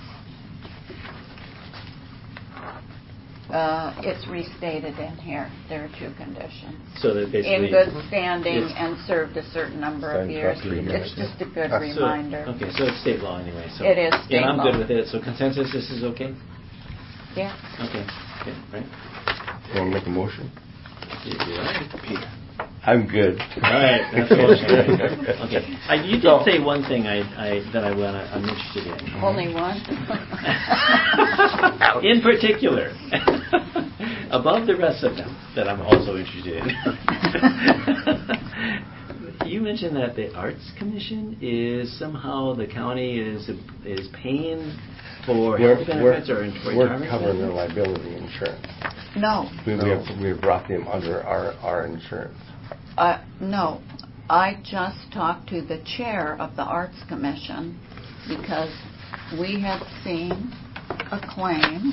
it's restated in here. There are 2 conditions. So that basically... In good standing Yes. and served a certain number of Signed years. for 3 years. It's just a good So- reminder. Okay, so it's state law anyway. So It is state I'm law. good with it. So consensus, this is okay? Yeah. Okay. Good, right? You want to make a motion? You're right. Peter. I'm good. All right, that's motion. Okay. You did say one thing I'm interested in. Only one? In particular, above the rest of them that I'm also interested in. You mentioned that the Arts Commission is somehow the county is paying for health benefits or for we're retirement covering their benefits? liability insurance. No. We have brought them under our insurance. No. I just talked to the chair of the Arts Commission because we had seen a claim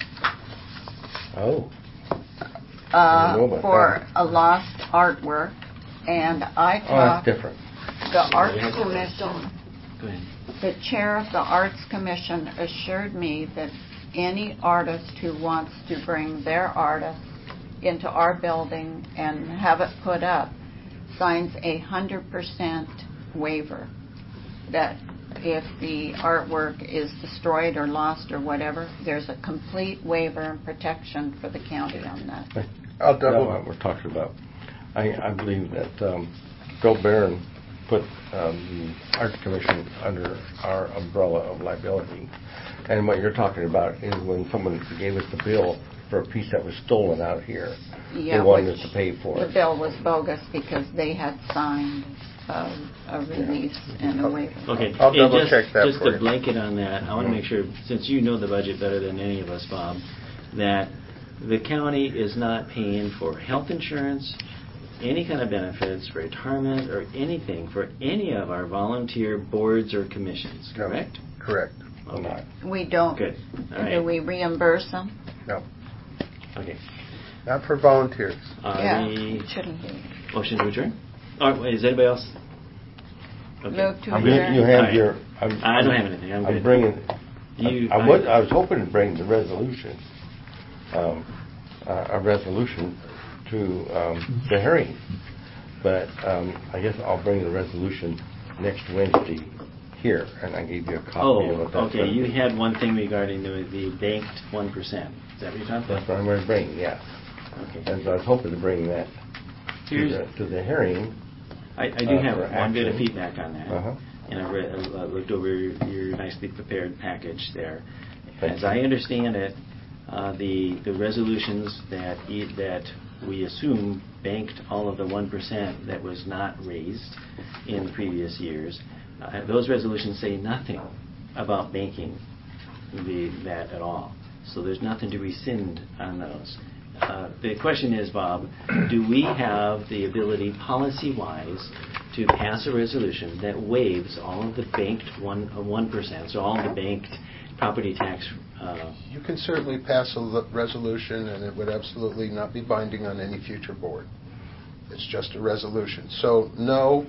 Oh. I know about for that. a lost artwork, and I Oh, that's talked different. the Arts Commission. Go ahead. The chair of the Arts Commission assured me that any artist who wants to bring their artist into our building and have it put up signs 100% waiver that if the artwork is destroyed or lost or whatever, there's a complete waiver and protection for the county on that. I'll double what we're talking about. I believe that Bill Barron put the Art Commission under our umbrella of liability. And what you're talking about is when someone gave us the bill for a piece that was stolen out here. Yeah, they wanted us to pay for it. The bill was bogus because they had signed a release and a waiver. Okay. I'll And double check that Just for a you. blanket on that, I want to make sure, since you know the budget better than any of us, Bob, that the county is not paying for health insurance, any kind of benefits, retirement, or anything for any of our volunteer boards or commissions, No. correct? Correct. Okay. We don't. Good. All right. Do we reimburse them? No, Okay. not for volunteers. Yeah, The it shouldn't be. motion to adjourn? Is anybody else? Okay. Move to You adjourn. have All right. your. I don't have anything. I'm good. bringing. You- I was hoping to bring the resolution, a resolution to the hearing, but I guess I'll bring the resolution next Wednesday here, and I gave you a copy of what that's okay. gonna You be. had one thing regarding the banked 1%. Is that what you're talking That's about? what I'm going to bring. Yes, Okay. and so I was hoping to bring that Here's- to the hearing. I do have for one bit of action. feedback on that. Uh-huh. And I looked over your nicely prepared package there. Thank As you. I understand it, the resolutions that we assume banked all of the 1% that was not raised in previous years, those resolutions say nothing about banking that at all. So there's nothing to rescind on those. The question is, Bob, do we have the ability policy-wise to pass a resolution that waives all of the banked 1%, so all of the banked property tax? You can certainly pass a resolution, and it would absolutely not be binding on any future board. It's just a resolution. So, no,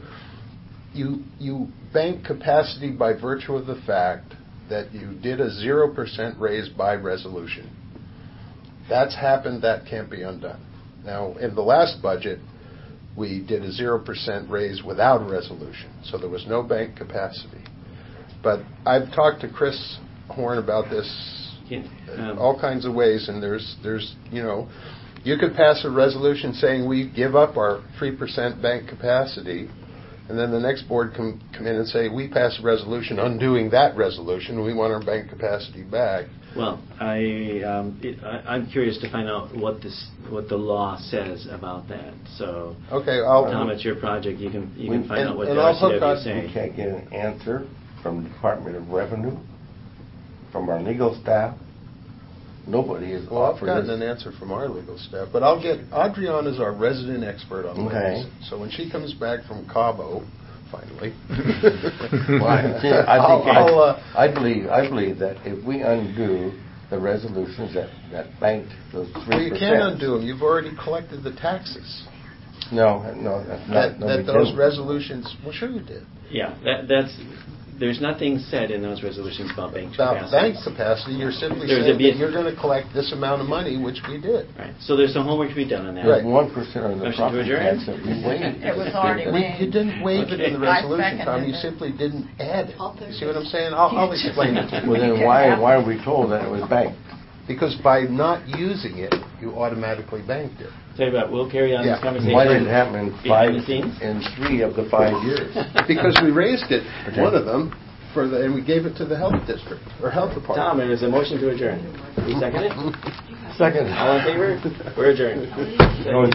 you bank capacity by virtue of the fact that you did a 0% raise by resolution. That's happened. That can't be undone. Now, in the last budget, we did a 0% raise without a resolution, so there was no bank capacity. But I've talked to Chris Horn about this all kinds of ways, and there's you could pass a resolution saying we give up our 3% bank capacity, and then the next board come in and say we pass a resolution undoing that resolution. We want our bank capacity back. Well, I'm curious to find out what the law says about that. So, Okay, Tom, it's your project. You can find out what the and I'll hook RCW up- is saying. We can't get an answer from the Department of Revenue, from our legal staff. Nobody has Well, I've offered gotten us. an answer from our legal staff, but I'll get Adriana's our resident expert on Okay. this. So when she comes back from Cabo, finally, Well, I believe that if we undo the resolutions that banked those 3%. well, you can't undo them. You've already collected the taxes. No, that's not. no, we That those didn't. resolutions. Well, sure you did. Yeah, there's nothing said in those resolutions about bank About capacity. bank capacity, you're simply There's saying a bit- that you're going to collect this amount of money, which we did. Right. So there's some homework to be done on that. Right. 1% of the Motion to property adjourn? tax that we waived. It was already You didn't waive it in the Okay. I resolution, Tom. seconded You it. simply didn't add it. You see what I'm saying? I'll explain it to you. Well, then why are we told that it was banked? Because by not using it, you automatically banked it. Tell you what, we'll carry on Yeah. this conversation. Why did it happen in behind the scenes? 3 of the 5 years? Because we raised it, one of them, and we gave it to the health district, or health Tom, department. there is a motion to adjourn. You second it? Second. All in favor? We're adjourned. No,